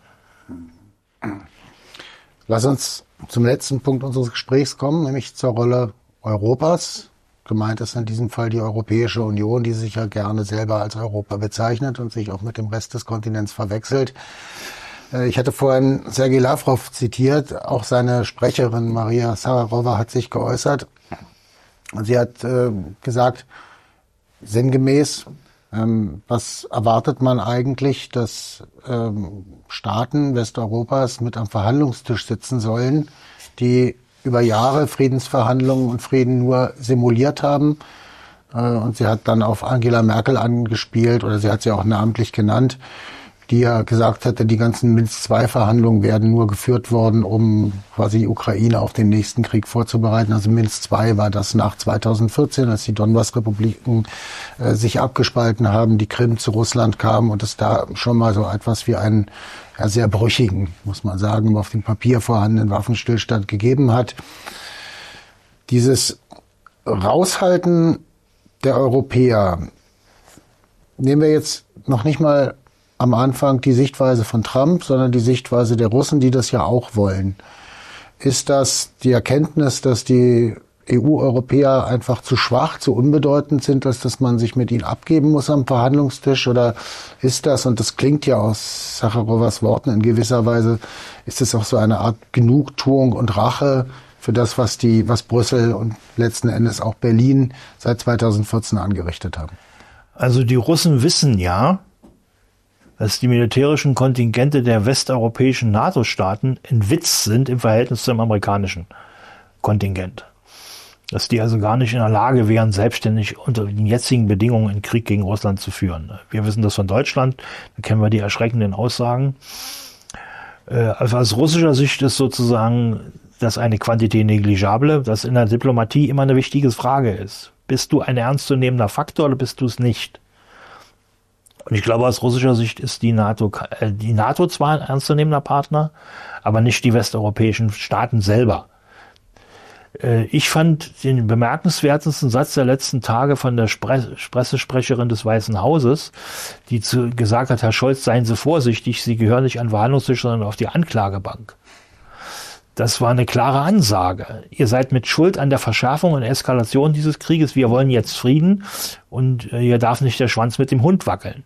Lass uns zum letzten Punkt unseres Gesprächs kommen, nämlich zur Rolle Europas. Gemeint ist in diesem Fall die Europäische Union, die sich ja gerne selber als Europa bezeichnet und sich auch mit dem Rest des Kontinents verwechselt. Ich hatte vorhin Sergei Lavrov zitiert, auch seine Sprecherin Maria Zaharova hat sich geäußert. Sie hat gesagt, sinngemäß, was erwartet man eigentlich, dass Staaten Westeuropas mit am Verhandlungstisch sitzen sollen, die über Jahre Friedensverhandlungen und Frieden nur simuliert haben. Und sie hat dann auf Angela Merkel angespielt, oder sie hat sie auch namentlich genannt, die ja gesagt hatte, die ganzen Minsk-II-Verhandlungen werden nur geführt worden, um quasi die Ukraine auf den nächsten Krieg vorzubereiten. Also Minsk II war das nach 2014, als die Donbass-Republiken sich abgespalten haben, die Krim zu Russland kam und es da schon mal so etwas wie einen sehr brüchigen, muss man sagen, auf dem Papier vorhandenen Waffenstillstand gegeben hat. Dieses Raushalten der Europäer, nehmen wir jetzt noch nicht mal am Anfang die Sichtweise von Trump, sondern die Sichtweise der Russen, die das ja auch wollen. Ist das die Erkenntnis, dass die EU-Europäer einfach zu schwach, zu unbedeutend sind, als dass man sich mit ihnen abgeben muss am Verhandlungstisch? Oder ist das, und das klingt ja aus Zacharovas Worten in gewisser Weise, ist es auch so eine Art Genugtuung und Rache für das, was Brüssel und letzten Endes auch Berlin seit 2014 angerichtet haben? Also die Russen wissen ja, dass die militärischen Kontingente der westeuropäischen NATO-Staaten ein Witz sind im Verhältnis zum amerikanischen Kontingent. Dass die also gar nicht in der Lage wären, selbstständig unter den jetzigen Bedingungen einen Krieg gegen Russland zu führen. Wir wissen das von Deutschland, da kennen wir die erschreckenden Aussagen. Also aus russischer Sicht ist sozusagen das eine Quantität negligible, das in der Diplomatie immer eine wichtige Frage ist. Bist du ein ernstzunehmender Faktor oder bist du es nicht? Und ich glaube, aus russischer Sicht ist die NATO zwar ein ernstzunehmender Partner, aber nicht die westeuropäischen Staaten selber. Ich fand den bemerkenswertesten Satz der letzten Tage von der Pressesprecherin des Weißen Hauses, die gesagt hat, Herr Scholz, seien Sie vorsichtig, Sie gehören nicht an den Verhandlungstisch, sondern auf die Anklagebank. Das war eine klare Ansage. Ihr seid mit Schuld an der Verschärfung und Eskalation dieses Krieges. Wir wollen jetzt Frieden und hier darf nicht der Schwanz mit dem Hund wackeln.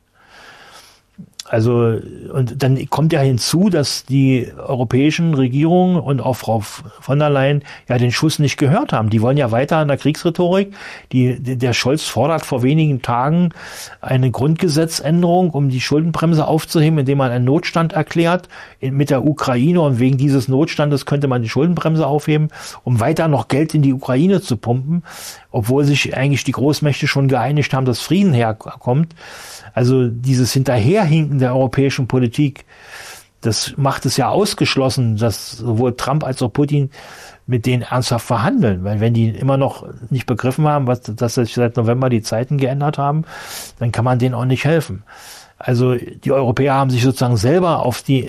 Also, und dann kommt ja hinzu, dass die europäischen Regierungen und auch Frau von der Leyen ja den Schuss nicht gehört haben. Die wollen ja weiter in der Kriegsrhetorik. Der Scholz fordert vor wenigen Tagen eine Grundgesetzänderung, um die Schuldenbremse aufzuheben, indem man einen Notstand erklärt mit der Ukraine, und wegen dieses Notstandes könnte man die Schuldenbremse aufheben, um weiter noch Geld in die Ukraine zu pumpen, obwohl sich eigentlich die Großmächte schon geeinigt haben, dass Frieden herkommt. Also dieses Hinterherhinken der europäischen Politik, das macht es ja ausgeschlossen, dass sowohl Trump als auch Putin mit denen ernsthaft verhandeln. Weil wenn die immer noch nicht begriffen haben, dass sich seit November die Zeiten geändert haben, dann kann man denen auch nicht helfen.
Also die Europäer haben sich sozusagen selber auf die,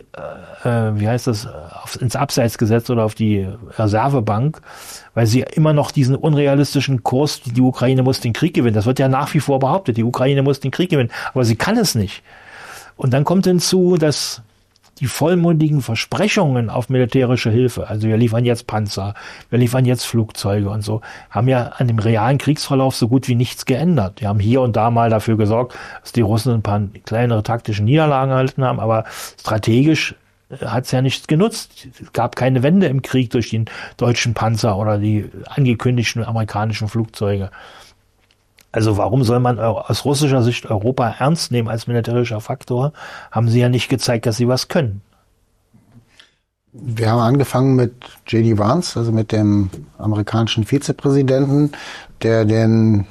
ins Abseits gesetzt oder auf die Reservebank, weil sie immer noch diesen unrealistischen Kurs, die Ukraine muss den Krieg gewinnen. Das wird ja nach wie vor behauptet, die Ukraine muss den Krieg gewinnen, aber sie kann es nicht. Und dann kommt hinzu, dass die vollmundigen Versprechungen auf militärische Hilfe, also wir liefern jetzt Panzer, wir liefern jetzt Flugzeuge und so, haben ja an dem realen Kriegsverlauf so gut wie nichts geändert. Die haben hier und da mal dafür gesorgt, dass die Russen ein paar kleinere taktische Niederlagen erhalten haben, aber strategisch hat es ja nichts genutzt. Es gab keine Wende im Krieg durch den deutschen Panzer oder die angekündigten amerikanischen Flugzeuge. Also warum soll man aus russischer Sicht Europa ernst nehmen als militärischer Faktor? Haben sie ja nicht gezeigt, dass sie was können.
Wir haben angefangen mit J.D. Vance, also mit dem amerikanischen Vizepräsidenten, der den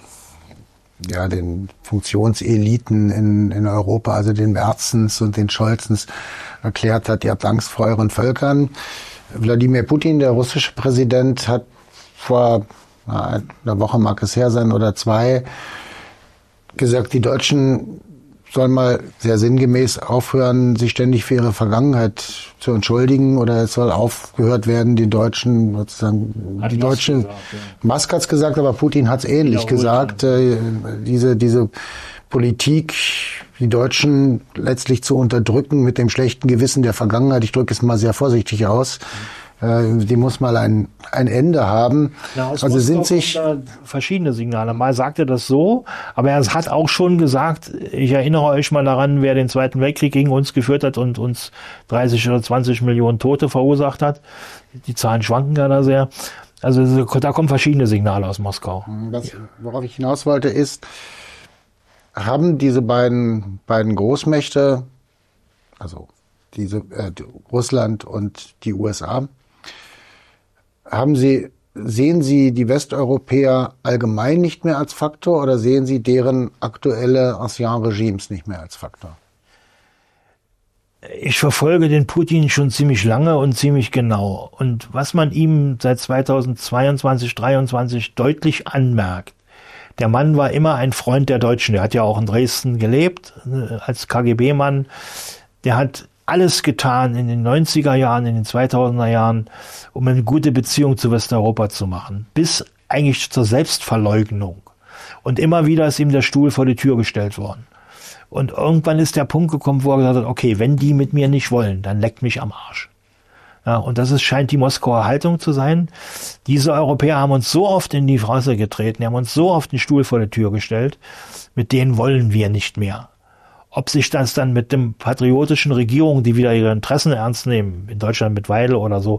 Funktionseliten in Europa, also den Merzens und den Scholzens, erklärt hat, ihr habt Angst vor euren Völkern. Wladimir Putin, der russische Präsident, hat vor einer Woche, mag es her sein, oder 2, gesagt, die Deutschen sollen mal sehr sinngemäß aufhören, sich ständig für ihre Vergangenheit zu entschuldigen, oder es soll aufgehört werden, die Deutschen, sozusagen, die Deutschen, Musk hat's gesagt, aber Putin hat's ähnlich gesagt, diese Politik, die Deutschen letztlich zu unterdrücken mit dem schlechten Gewissen der Vergangenheit, ich drücke es mal sehr vorsichtig aus, die muss mal ein Ende haben.
Ja,
also sind sich
verschiedene Signale. Mal sagt er das so, aber er hat auch schon gesagt, ich erinnere euch mal daran, wer den Zweiten Weltkrieg gegen uns geführt hat und uns 30 oder 20 Millionen Tote verursacht hat. Die Zahlen schwanken ja da sehr. Also da kommen verschiedene Signale aus Moskau.
Worauf ich hinaus wollte ist, haben diese beiden Großmächte, also Russland und die USA, sehen Sie die Westeuropäer allgemein nicht mehr als Faktor oder sehen Sie deren aktuelle Ancien-Regimes nicht mehr als Faktor?
Ich verfolge den Putin schon ziemlich lange und ziemlich genau. Und was man ihm seit 2022, 2023 deutlich anmerkt, der Mann war immer ein Freund der Deutschen. Der hat ja auch in Dresden gelebt, als KGB-Mann. Der hat alles getan in den 90er Jahren, in den 2000er Jahren, um eine gute Beziehung zu Westeuropa zu machen. Bis eigentlich zur Selbstverleugnung. Und immer wieder ist ihm der Stuhl vor die Tür gestellt worden. Und irgendwann ist der Punkt gekommen, wo er gesagt hat, okay, wenn die mit mir nicht wollen, dann leckt mich am Arsch. Ja, und das scheint die Moskauer Haltung zu sein. Diese Europäer haben uns so oft in die Fresse getreten, die haben uns so oft den Stuhl vor die Tür gestellt, mit denen wollen wir nicht mehr. Ob sich das dann mit dem patriotischen Regierungen, die wieder ihre Interessen ernst nehmen, in Deutschland mit Weidel oder so,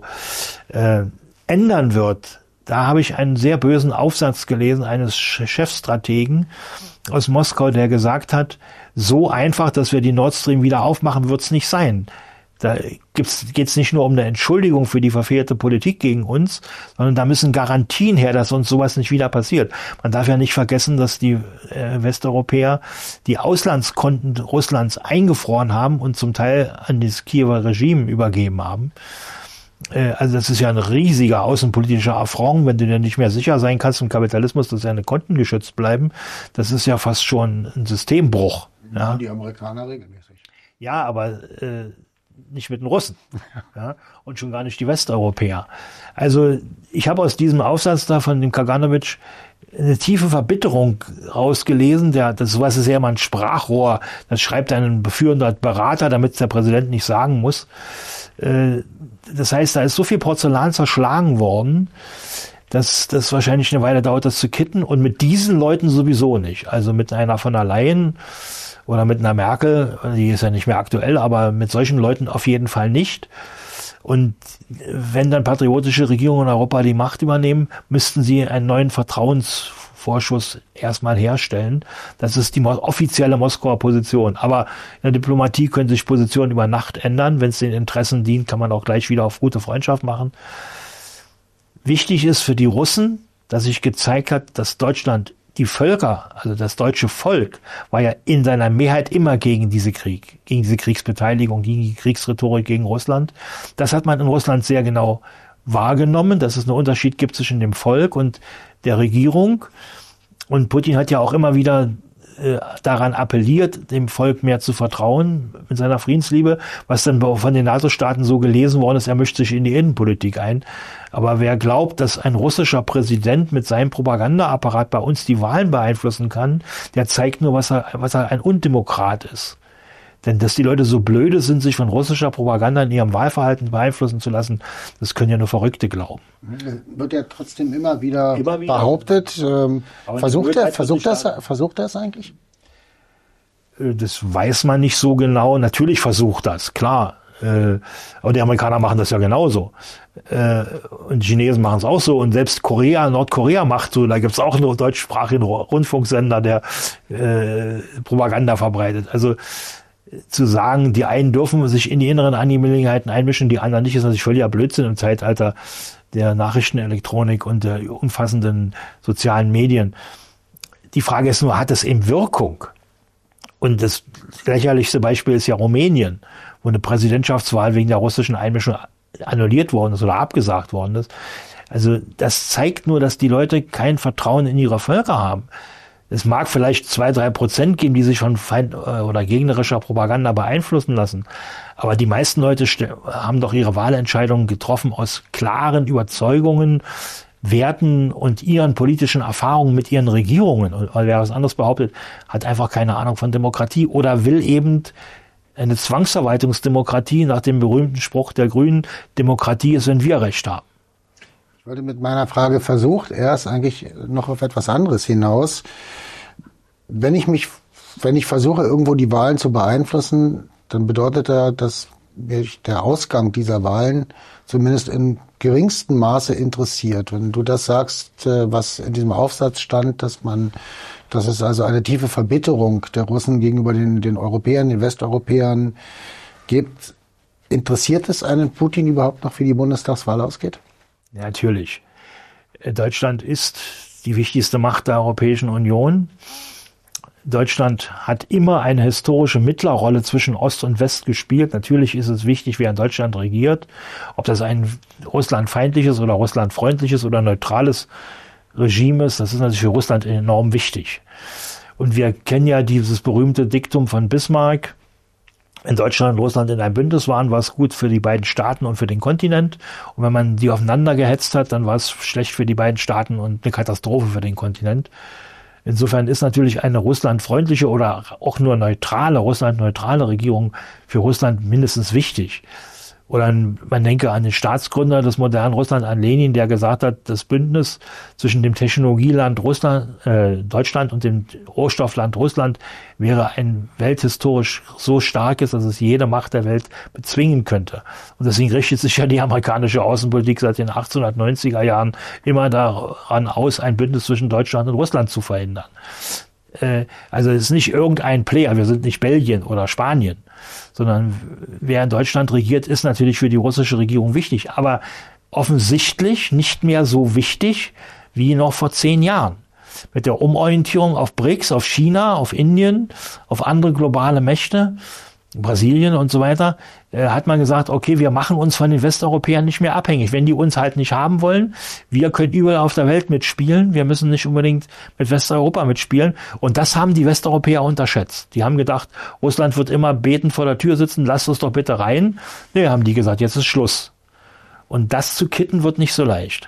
ändern wird, da habe ich einen sehr bösen Aufsatz gelesen eines Chefstrategen aus Moskau, der gesagt hat, so einfach, dass wir die Nord Stream wieder aufmachen, wird es nicht sein. Da geht's nicht nur um eine Entschuldigung für die verfehlte Politik gegen uns, sondern da müssen Garantien her, dass uns sowas nicht wieder passiert. Man darf ja nicht vergessen, dass die Westeuropäer die Auslandskonten Russlands eingefroren haben und zum Teil an das Kiewer Regime übergeben haben. Also das ist ja ein riesiger außenpolitischer Affront, wenn du dir nicht mehr sicher sein kannst im Kapitalismus, dass deine Konten geschützt bleiben. Das ist ja fast schon ein Systembruch. Ja.
Die Amerikaner regelmäßig.
Ja, aber nicht mit den Russen, ja, und schon gar nicht die Westeuropäer. Also ich habe aus diesem Aufsatz da von dem Kaganovich eine tiefe Verbitterung rausgelesen. Sowas ist ja immer ein Sprachrohr, das schreibt ein beführender Berater, damit es der Präsident nicht sagen muss. Das heißt, da ist so viel Porzellan zerschlagen worden, dass das wahrscheinlich eine Weile dauert, das zu kitten, und mit diesen Leuten sowieso nicht. Also mit einer von der Leyen oder mit einer Merkel, die ist ja nicht mehr aktuell, aber mit solchen Leuten auf jeden Fall nicht. Und wenn dann patriotische Regierungen in Europa die Macht übernehmen, müssten sie einen neuen Vertrauensvorschuss erstmal herstellen. Das ist die offizielle Moskauer Position. Aber in der Diplomatie können sich Positionen über Nacht ändern. Wenn es den Interessen dient, kann man auch gleich wieder auf gute Freundschaft machen. Wichtig ist für die Russen, dass sich gezeigt hat, dass Deutschland, die Völker, also das deutsche Volk, war ja in seiner Mehrheit immer gegen diese Kriegsbeteiligung, gegen die Kriegsrhetorik gegen Russland. Das hat man in Russland sehr genau wahrgenommen, dass es einen Unterschied gibt zwischen dem Volk und der Regierung. Und Putin hat ja auch immer wieder daran appelliert, dem Volk mehr zu vertrauen mit seiner Friedensliebe, was dann von den NATO-Staaten so gelesen worden ist, er mischt sich in die Innenpolitik ein. Aber wer glaubt, dass ein russischer Präsident mit seinem Propagandaapparat bei uns die Wahlen beeinflussen kann, der zeigt nur, was er ein Undemokrat ist. Denn dass die Leute so blöde sind, sich von russischer Propaganda in ihrem Wahlverhalten beeinflussen zu lassen, das können ja nur Verrückte glauben.
Wird ja trotzdem immer wieder behauptet. Versucht er es eigentlich?
Das weiß man nicht so genau. Natürlich versucht das, klar. Aber die Amerikaner machen das ja genauso. Und die Chinesen machen es auch so. Und selbst Nordkorea macht so. Da gibt es auch einen deutschsprachigen Rundfunksender, der Propaganda verbreitet. Also zu sagen, die einen dürfen sich in die inneren Angelegenheiten einmischen, die anderen nicht, ist natürlich völliger Blödsinn im Zeitalter der Nachrichtenelektronik und der umfassenden sozialen Medien. Die Frage ist nur, hat es eben Wirkung? Und das lächerlichste Beispiel ist ja Rumänien, wo eine Präsidentschaftswahl wegen der russischen Einmischung annulliert worden ist oder abgesagt worden ist. Also das zeigt nur, dass die Leute kein Vertrauen in ihre Völker haben. Es mag vielleicht 2-3% geben, die sich von Feind oder gegnerischer Propaganda beeinflussen lassen. Aber die meisten Leute haben doch ihre Wahlentscheidungen getroffen aus klaren Überzeugungen, Werten und ihren politischen Erfahrungen mit ihren Regierungen. Und wer was anderes behauptet, hat einfach keine Ahnung von Demokratie oder will eben eine Zwangsverwaltungsdemokratie nach dem berühmten Spruch der Grünen, Demokratie ist, wenn wir Recht haben.
Ich wollte mit meiner Frage erst eigentlich noch auf etwas anderes hinaus. Wenn ich versuche, irgendwo die Wahlen zu beeinflussen, dann bedeutet das, dass mich der Ausgang dieser Wahlen zumindest im geringsten Maße interessiert. Wenn du das sagst, was in diesem Aufsatz stand, dass es also eine tiefe Verbitterung der Russen gegenüber den Europäern, den Westeuropäern gibt, interessiert es einen Putin überhaupt noch, wie die Bundestagswahl ausgeht?
Ja, natürlich. Deutschland ist die wichtigste Macht der Europäischen Union. Deutschland hat immer eine historische Mittlerrolle zwischen Ost und West gespielt. Natürlich ist es wichtig, wer in Deutschland regiert. Ob das ein russlandfeindliches oder russlandfreundliches oder neutrales Regime ist, das ist natürlich für Russland enorm wichtig. Und wir kennen ja dieses berühmte Diktum von Bismarck: Wenn Deutschland und Russland in einem Bündnis waren, war es gut für die beiden Staaten und für den Kontinent. Und wenn man die aufeinander gehetzt hat, dann war es schlecht für die beiden Staaten und eine Katastrophe für den Kontinent. Insofern ist natürlich eine russlandfreundliche oder auch nur russlandneutrale Regierung für Russland mindestens wichtig. Oder man denke an den Staatsgründer des modernen Russland, an Lenin, der gesagt hat, das Bündnis zwischen dem Technologieland Deutschland und dem Rohstoffland Russland wäre ein welthistorisch so starkes, dass es jede Macht der Welt bezwingen könnte. Und deswegen richtet sich ja die amerikanische Außenpolitik seit den 1890er Jahren immer daran aus, ein Bündnis zwischen Deutschland und Russland zu verhindern. Also es ist nicht irgendein Player, wir sind nicht Belgien oder Spanien, sondern wer in Deutschland regiert, ist natürlich für die russische Regierung wichtig, aber offensichtlich nicht mehr so wichtig wie noch vor 10 Jahren. Mit der Umorientierung auf BRICS, auf China, auf Indien, auf andere globale Mächte, Brasilien und so weiter, hat man gesagt, okay, wir machen uns von den Westeuropäern nicht mehr abhängig. Wenn die uns halt nicht haben wollen, wir können überall auf der Welt mitspielen, wir müssen nicht unbedingt mit Westeuropa mitspielen. Und das haben die Westeuropäer unterschätzt. Die haben gedacht, Russland wird immer betend vor der Tür sitzen, lasst uns doch bitte rein. Nee, haben die gesagt, jetzt ist Schluss. Und das zu kitten wird nicht so leicht.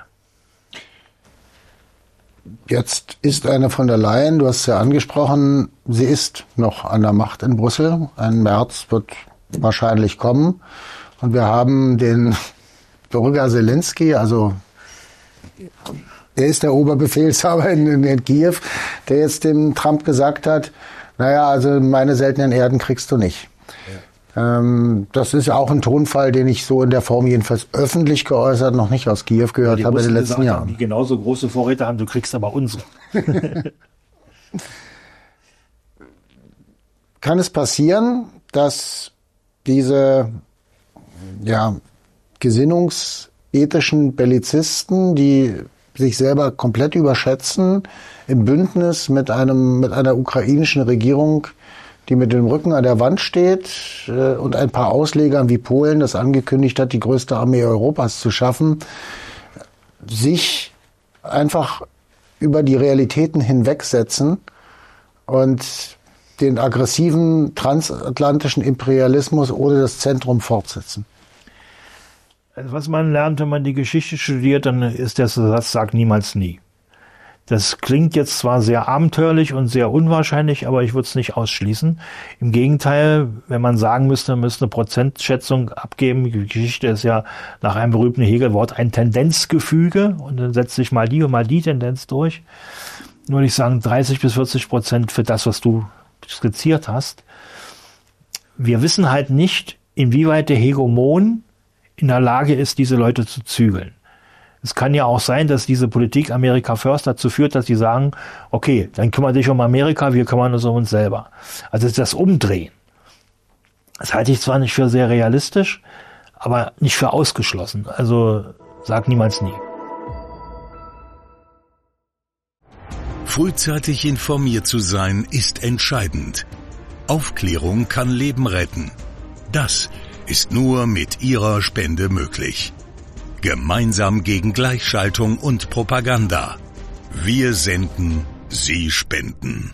Jetzt ist eine von der Leyen, du hast es ja angesprochen, sie ist noch an der Macht in Brüssel. Ein März wird wahrscheinlich kommen. Und wir haben den Bürger Zelensky, also er ist der Oberbefehlshaber in Kiew, der jetzt dem Trump gesagt hat, naja, also meine seltenen Erden kriegst du nicht. Ja. Das ist auch ein Tonfall, den ich so in der Form jedenfalls öffentlich geäußert noch nicht aus Kiew gehört habe in den letzten Jahren.
Die genauso große Vorräte haben, du kriegst aber unsere.
Kann es passieren, dass diese gesinnungsethischen Bellizisten, die sich selber komplett überschätzen, im Bündnis mit einer ukrainischen Regierung, die mit dem Rücken an der Wand steht und ein paar Auslegern wie Polen, das angekündigt hat, die größte Armee Europas zu schaffen, sich einfach über die Realitäten hinwegsetzen und den aggressiven transatlantischen Imperialismus ohne das Zentrum fortsetzen?
Also was man lernt, wenn man die Geschichte studiert, dann ist der Satz, sag niemals nie. Das klingt jetzt zwar sehr abenteuerlich und sehr unwahrscheinlich, aber ich würde es nicht ausschließen. Im Gegenteil, wenn man sagen müsste, man müsste eine Prozentschätzung abgeben. Die Geschichte ist ja nach einem berühmten Hegel-Wort ein Tendenzgefüge und dann setzt sich mal die und mal die Tendenz durch. Nur würde ich sagen 30-40% für das, was du skizziert hast. Wir wissen halt nicht, inwieweit der Hegemon in der Lage ist, diese Leute zu zügeln. Es kann ja auch sein, dass diese Politik America First dazu führt, dass sie sagen, okay, dann kümmere dich um Amerika, wir kümmern uns um uns selber. Also das Umdrehen. Das halte ich zwar nicht für sehr realistisch, aber nicht für ausgeschlossen. Also sag niemals nie.
Frühzeitig informiert zu sein, ist entscheidend. Aufklärung kann Leben retten. Das ist nur mit Ihrer Spende möglich. Gemeinsam gegen Gleichschaltung und Propaganda. Wir senden, Sie spenden.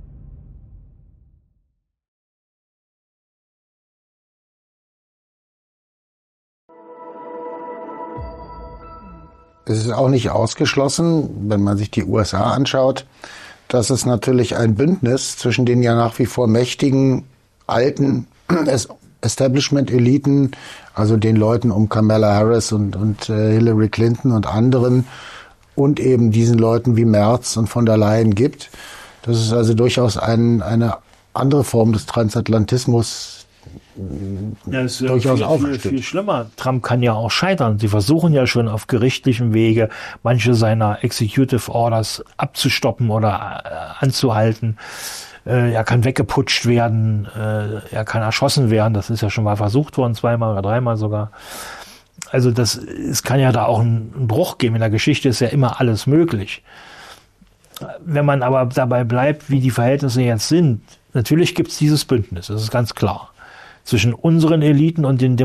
Es ist auch nicht ausgeschlossen, wenn man sich die USA anschaut, dass es natürlich ein Bündnis zwischen den ja nach wie vor mächtigen, alten Establishment-Eliten, also den Leuten um Kamala Harris und Hillary Clinton und anderen und eben diesen Leuten wie Merz und von der Leyen gibt. Das ist also durchaus eine andere Form des Transatlantismus.
Ja, das ist durchaus viel schlimmer. Trump kann ja auch scheitern. Sie versuchen ja schon auf gerichtlichem Wege, manche seiner Executive Orders abzustoppen oder anzuhalten. Er kann weggeputscht werden, er kann erschossen werden. Das ist ja schon mal versucht worden, 2-mal oder 3-mal sogar. Also es kann ja da auch einen Bruch geben. In der Geschichte ist ja immer alles möglich. Wenn man aber dabei bleibt, wie die Verhältnisse jetzt sind, natürlich gibt es dieses Bündnis, das ist ganz klar. Zwischen unseren Eliten und den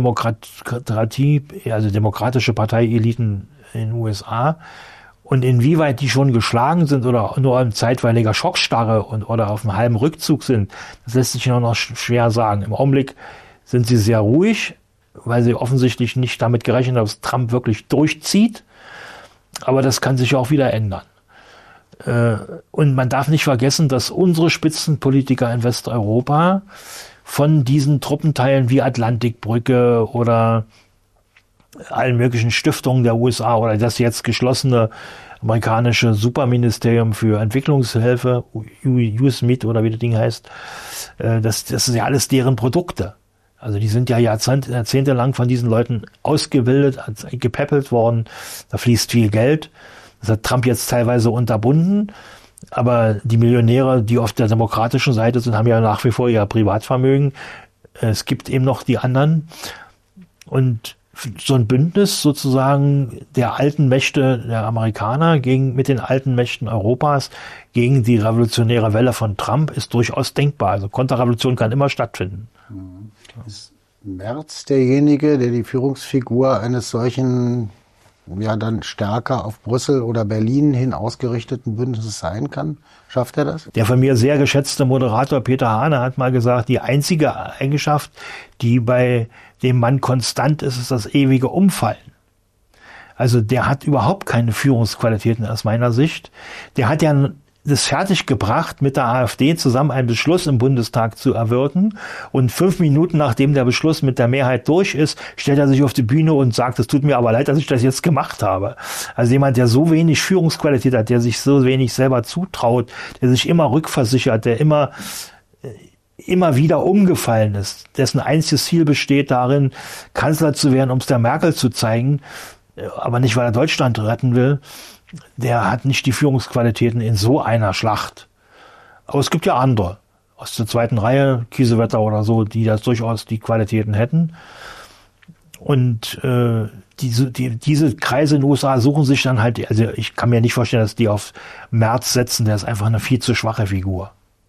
demokratische Partei-Eliten in den USA. Und inwieweit die schon geschlagen sind oder nur in zeitweiliger Schockstarre oder auf einem halben Rückzug sind, das lässt sich noch schwer sagen. Im Augenblick sind sie sehr ruhig, weil sie offensichtlich nicht damit gerechnet haben, dass Trump wirklich durchzieht. Aber das kann sich auch wieder ändern. Und man darf nicht vergessen, dass unsere Spitzenpolitiker in Westeuropa von diesen Truppenteilen wie Atlantikbrücke oder allen möglichen Stiftungen der USA oder das jetzt geschlossene amerikanische Superministerium für Entwicklungshilfe, USMID oder wie das Ding heißt, das ist ja alles deren Produkte. Also die sind ja jahrzehntelang von diesen Leuten ausgebildet, gepäppelt worden, da fließt viel Geld. Das hat Trump jetzt teilweise unterbunden. Aber die Millionäre, die auf der demokratischen Seite sind, haben ja nach wie vor ihr Privatvermögen. Es gibt eben noch die anderen. Und so ein Bündnis sozusagen der alten Mächte der Amerikaner mit den alten Mächten Europas gegen die revolutionäre Welle von Trump ist durchaus denkbar. Also Konterrevolution kann immer stattfinden.
Ist Merz derjenige, der die Führungsfigur eines solchen dann stärker auf Brüssel oder Berlin hin ausgerichteten Bündnisses sein kann? Schafft er das?
Der von mir sehr geschätzte Moderator Peter Hahne hat mal gesagt, die einzige Eigenschaft, die bei dem Mann konstant ist, ist das ewige Umfallen. Also der hat überhaupt keine Führungsqualitäten aus meiner Sicht. Der hat ja das fertiggebracht, mit der AfD zusammen einen Beschluss im Bundestag zu erwirken. Und 5 Minuten nachdem der Beschluss mit der Mehrheit durch ist, stellt er sich auf die Bühne und sagt, es tut mir aber leid, dass ich das jetzt gemacht habe. Also jemand, der so wenig Führungsqualität hat, der sich so wenig selber zutraut, der sich immer rückversichert, der immer wieder umgefallen ist, dessen einziges Ziel besteht darin, Kanzler zu werden, um es der Merkel zu zeigen, aber nicht, weil er Deutschland retten will, der hat nicht die Führungsqualitäten in so einer Schlacht. Aber es gibt ja andere aus der zweiten Reihe, Kiesewetter oder so, die das durchaus die Qualitäten hätten. Und diese Kreise in den USA suchen sich dann halt, also ich kann mir nicht vorstellen, dass die auf Merz setzen, der ist einfach eine viel zu schwache Figur.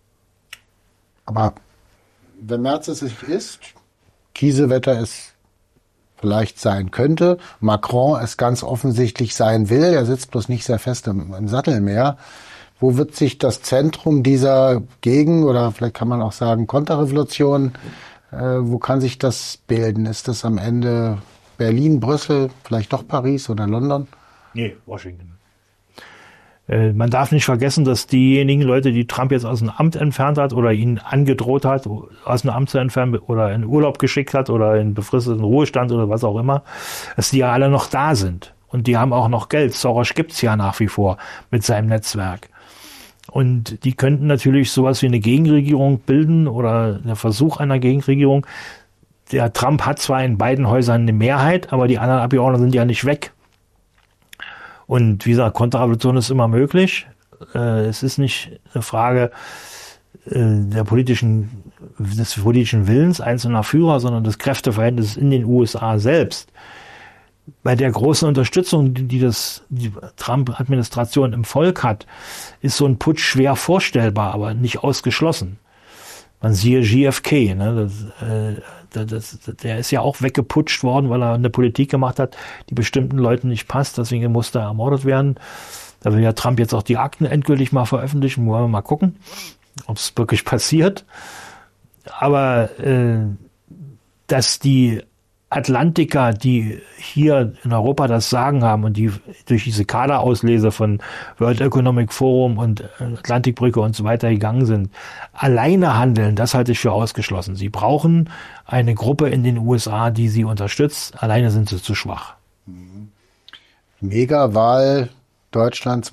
Aber wenn Merz es sich ist, Kiesewetter es vielleicht sein könnte, Macron es ganz offensichtlich sein will, er sitzt bloß nicht sehr fest im Sattel mehr. Wo wird sich das Zentrum dieser oder vielleicht kann man auch sagen Konterrevolution, wo kann sich das bilden? Ist das am Ende Berlin, Brüssel, vielleicht doch Paris oder London?
Nee, Washington. Man darf nicht vergessen, dass diejenigen Leute, die Trump jetzt aus dem Amt entfernt hat oder ihn angedroht hat, aus dem Amt zu entfernen oder in Urlaub geschickt hat oder in befristeten Ruhestand oder was auch immer, dass die ja alle noch da sind. Und die haben auch noch Geld. Soros gibt's ja nach wie vor mit seinem Netzwerk. Und die könnten natürlich sowas wie eine Gegenregierung bilden oder der Versuch einer Gegenregierung. Der Trump hat zwar in beiden Häusern eine Mehrheit, aber die anderen Abgeordneten sind ja nicht weg. Und wie gesagt, Konterrevolution ist immer möglich. Es ist nicht eine Frage des politischen Willens einzelner Führer, sondern des Kräfteverhältnisses in den USA selbst. Bei der großen Unterstützung, die Trump-Administration im Volk hat, ist so ein Putsch schwer vorstellbar, aber nicht ausgeschlossen. Man siehe JFK, ne? Der ist ja auch weggeputscht worden, weil er eine Politik gemacht hat, die bestimmten Leuten nicht passt. Deswegen musste er ermordet werden. Da will ja Trump jetzt auch die Akten endgültig mal veröffentlichen. Wollen wir mal gucken, ob es wirklich passiert. Aber dass die Atlantiker, die hier in Europa das Sagen haben und die durch diese Kaderauslese von World Economic Forum und Atlantikbrücke und so weiter gegangen sind, alleine handeln, das halte ich für ausgeschlossen. Sie brauchen eine Gruppe in den USA, die sie unterstützt. Alleine sind sie zu schwach.
Megawahl Deutschland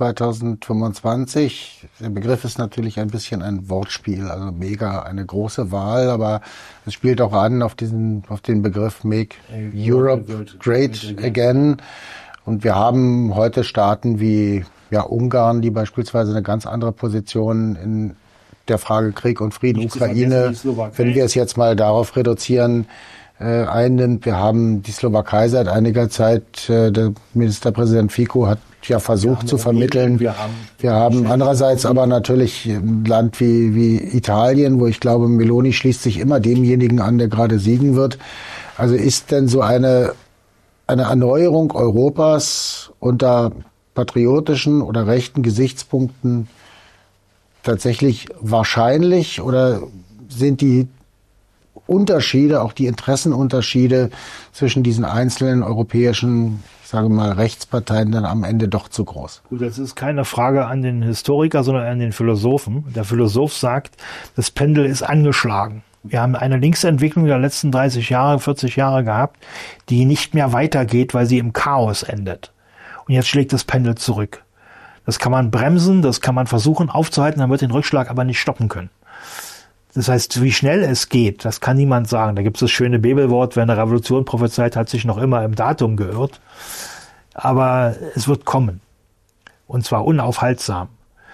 2025. Der Begriff ist natürlich ein bisschen ein Wortspiel, also mega, eine große Wahl, aber es spielt auch an auf den Begriff Make Europe Great Again. Und wir haben heute Staaten wie Ungarn, die beispielsweise eine ganz andere Position in der Frage Krieg und Frieden, Ukraine, wenn wir es jetzt mal darauf reduzieren, einnimmt. Wir haben die Slowakei seit einiger Zeit, der Ministerpräsident Fico hat ja versucht zu vermitteln. Wir haben andererseits aber natürlich ein Land wie Italien, wo ich glaube, Meloni schließt sich immer demjenigen an, der gerade siegen wird. Also ist denn so eine Erneuerung Europas unter patriotischen oder rechten Gesichtspunkten tatsächlich wahrscheinlich oder sind die Unterschiede, auch die Interessenunterschiede zwischen diesen einzelnen europäischen, ich sage mal, Rechtsparteien dann am Ende doch zu groß?
Gut, das ist keine Frage an den Historiker, sondern an den Philosophen. Der Philosoph sagt, das Pendel ist angeschlagen. Wir haben eine Linksentwicklung der letzten 30 Jahre, 40 Jahre gehabt, die nicht mehr weitergeht, weil sie im Chaos endet. Und jetzt schlägt das Pendel zurück. Das kann man bremsen, das kann man versuchen aufzuhalten, dann wird den Rückschlag aber nicht stoppen können. Das heißt, wie schnell es geht, das kann niemand sagen. Da gibt es das schöne Bibelwort, wer eine Revolution prophezeit, hat sich noch immer im Datum geirrt. Aber es wird kommen. Und zwar unaufhaltsam.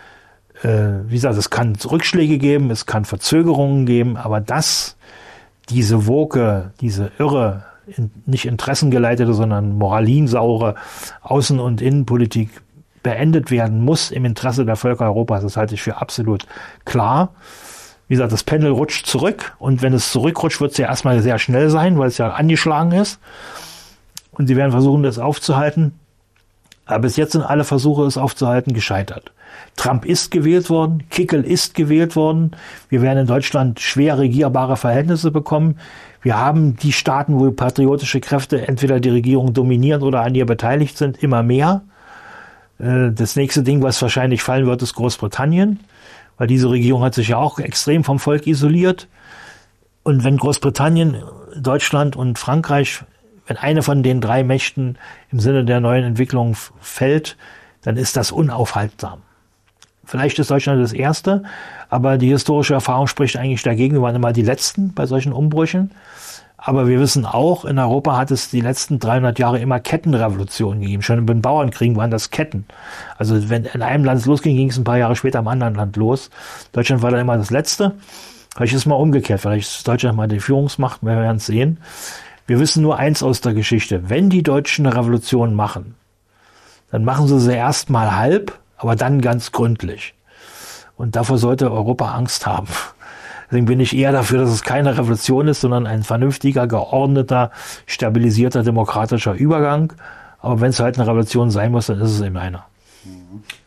Wie gesagt, es kann Rückschläge geben, es kann Verzögerungen geben, aber diese Woke, diese irre, nicht interessengeleitete, sondern moralinsaure Außen- und Innenpolitik beendet werden muss im Interesse der Völker Europas, das halte ich für absolut klar. Wie gesagt, das Pendel rutscht zurück und wenn es zurückrutscht, wird es ja erstmal sehr schnell sein, weil es ja angeschlagen ist. Und sie werden versuchen, das aufzuhalten. Aber bis jetzt sind alle Versuche, es aufzuhalten, gescheitert. Trump ist gewählt worden, Kickel ist gewählt worden. Wir werden in Deutschland schwer regierbare Verhältnisse bekommen. Wir haben die Staaten, wo patriotische Kräfte entweder die Regierung dominieren oder an ihr beteiligt sind, immer mehr. Das nächste Ding, was wahrscheinlich fallen wird, ist Großbritannien. Weil diese Regierung hat sich ja auch extrem vom Volk isoliert. Und wenn Großbritannien, Deutschland und Frankreich, wenn eine von den drei Mächten im Sinne der neuen Entwicklung fällt, dann ist das unaufhaltsam. Vielleicht ist Deutschland das Erste, aber die historische Erfahrung spricht eigentlich dagegen. Wir waren immer die Letzten bei solchen Umbrüchen. Aber wir wissen auch, in Europa hat es die letzten 300 Jahre immer Kettenrevolutionen gegeben. Schon in den Bauernkriegen waren das Ketten. Also wenn in einem Land es losging, ging es ein paar Jahre später im anderen Land los. Deutschland war dann immer das Letzte. Vielleicht ist es mal umgekehrt. Vielleicht ist Deutschland mal die Führungsmacht. Wir werden es sehen. Wir wissen nur eins aus der Geschichte. Wenn die Deutschen eine Revolution machen, dann machen sie erst mal halb, aber dann ganz gründlich. Und davor sollte Europa Angst haben. Deswegen bin ich eher dafür, dass es keine Revolution ist, sondern ein vernünftiger, geordneter, stabilisierter, demokratischer Übergang. Aber wenn es halt eine Revolution sein muss, dann ist es eben einer.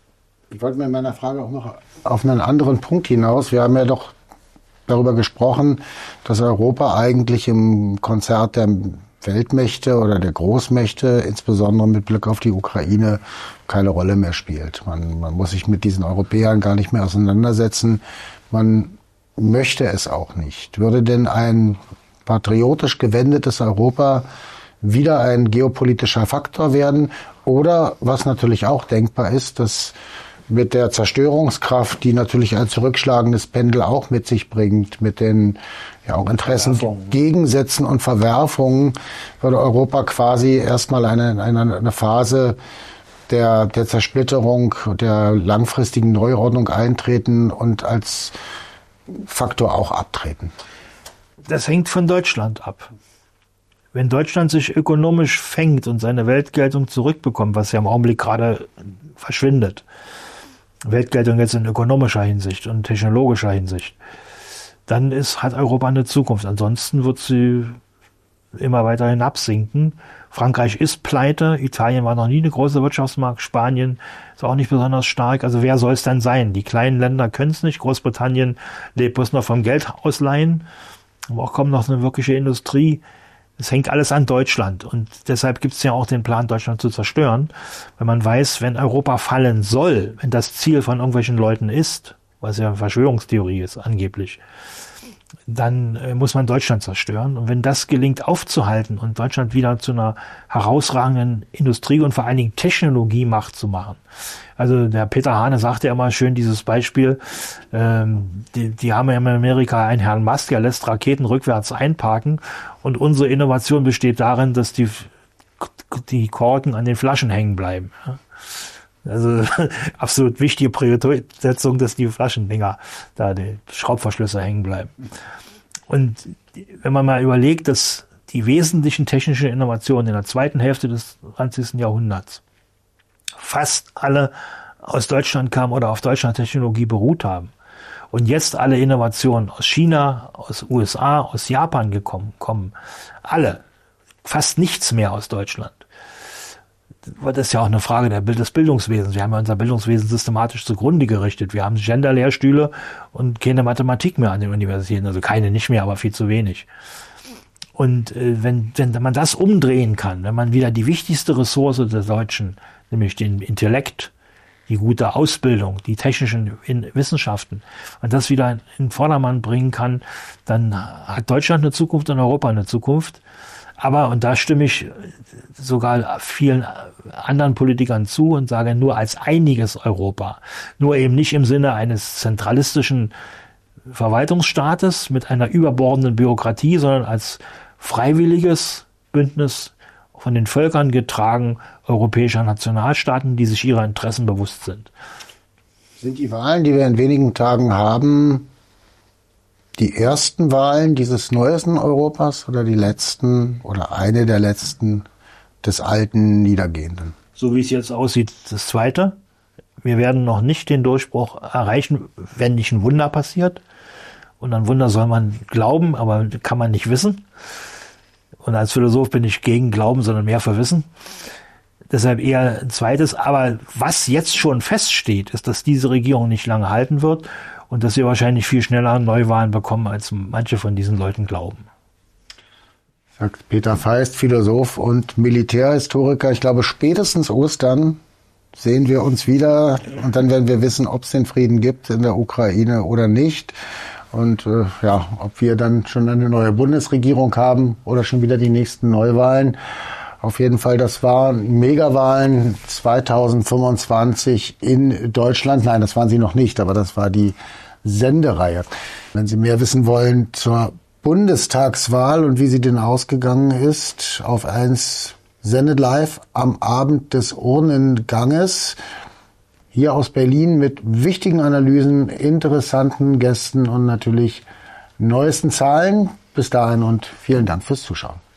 Ich wollte mit meiner Frage auch noch auf einen anderen Punkt hinaus. Wir haben ja doch darüber gesprochen, dass Europa eigentlich im Konzert der Weltmächte oder der Großmächte, insbesondere mit Blick auf die Ukraine, keine Rolle mehr spielt. Man muss sich mit diesen Europäern gar nicht mehr auseinandersetzen. Man möchte es auch nicht. Würde denn ein patriotisch gewendetes Europa wieder ein geopolitischer Faktor werden? Oder, was natürlich auch denkbar ist, dass mit der Zerstörungskraft, die natürlich ein zurückschlagendes Pendel auch mit sich bringt, mit den ja auch Interessengegensätzen und Verwerfungen, würde Europa quasi erstmal eine Phase der Zersplitterung, der langfristigen Neuordnung eintreten und als Faktor auch abtreten.
Das hängt von Deutschland ab. Wenn Deutschland sich ökonomisch fängt und seine Weltgeltung zurückbekommt, was ja im Augenblick gerade verschwindet, Weltgeltung jetzt in ökonomischer Hinsicht und technologischer Hinsicht, dann hat Europa eine Zukunft. Ansonsten wird sie immer weiter hinabsinken. Frankreich ist pleite, Italien war noch nie eine große Wirtschaftsmacht, Spanien ist auch nicht besonders stark. Also wer soll es denn sein? Die kleinen Länder können es nicht. Großbritannien lebt bloß noch vom Geld ausleihen. Aber auch kommt noch eine wirkliche Industrie. Es hängt alles an Deutschland. Und deshalb gibt es ja auch den Plan, Deutschland zu zerstören. Wenn man weiß, wenn Europa fallen soll, wenn das Ziel von irgendwelchen Leuten ist, was ja eine Verschwörungstheorie ist angeblich, dann muss man Deutschland zerstören. Und wenn das gelingt aufzuhalten und Deutschland wieder zu einer herausragenden Industrie- und vor allen Dingen Technologiemacht zu machen. Also der Peter Hane sagte ja immer schön dieses Beispiel, die haben ja in Amerika einen Herrn Musk, der lässt Raketen rückwärts einparken und unsere Innovation besteht darin, dass die Korken an den Flaschen hängen bleiben. Also absolut wichtige Priorisierung, dass die Flaschendinger da, die Schraubverschlüsse hängen bleiben. Und wenn man mal überlegt, dass die wesentlichen technischen Innovationen in der zweiten Hälfte des 20. Jahrhunderts fast alle aus Deutschland kamen oder auf Deutschland-Technologie beruht haben und jetzt alle Innovationen aus China, aus USA, aus Japan kommen, alle, fast nichts mehr aus Deutschland. Das ist ja auch eine Frage des Bildungswesens. Wir haben ja unser Bildungswesen systematisch zugrunde gerichtet. Wir haben Gender-Lehrstühle und keine Mathematik mehr an den Universitäten. Also keine nicht mehr, aber viel zu wenig. Und wenn man das umdrehen kann, wenn man wieder die wichtigste Ressource der Deutschen, nämlich den Intellekt, die gute Ausbildung, die technischen Wissenschaften, und das wieder in den Vordermann bringen kann, dann hat Deutschland eine Zukunft und Europa eine Zukunft. Aber, und da stimme ich sogar vielen anderen Politikern zu und sage, nur als einiges Europa, nur eben nicht im Sinne eines zentralistischen Verwaltungsstaates mit einer überbordenden Bürokratie, sondern als freiwilliges Bündnis von den Völkern getragen europäischer Nationalstaaten, die sich ihrer Interessen bewusst sind.
Sind die Wahlen, die wir in wenigen Tagen haben, die ersten Wahlen dieses neuesten Europas oder die letzten oder eine der letzten des alten Niedergehenden?
So wie es jetzt aussieht, das zweite. Wir werden noch nicht den Durchbruch erreichen, wenn nicht ein Wunder passiert. Und an Wunder soll man glauben, aber kann man nicht wissen. Und als Philosoph bin ich gegen Glauben, sondern mehr für Wissen. Deshalb eher ein zweites. Aber was jetzt schon feststeht, ist, dass diese Regierung nicht lange halten wird und dass wir wahrscheinlich viel schneller Neuwahlen bekommen, als manche von diesen Leuten glauben.
Sagt Peter Feist, Philosoph und Militärhistoriker. Ich glaube, spätestens Ostern sehen wir uns wieder und dann werden wir wissen, ob es den Frieden gibt in der Ukraine oder nicht. Und ob wir dann schon eine neue Bundesregierung haben oder schon wieder die nächsten Neuwahlen. Auf jeden Fall, das waren Megawahlen 2025 in Deutschland. Nein, das waren sie noch nicht, aber das war die Sendereihe. Wenn Sie mehr wissen wollen zur Bundestagswahl und wie sie denn ausgegangen ist, auf 1 sendet live am Abend des Urnenganges. Hier aus Berlin mit wichtigen Analysen, interessanten Gästen und natürlich neuesten Zahlen. Bis dahin und vielen Dank fürs Zuschauen.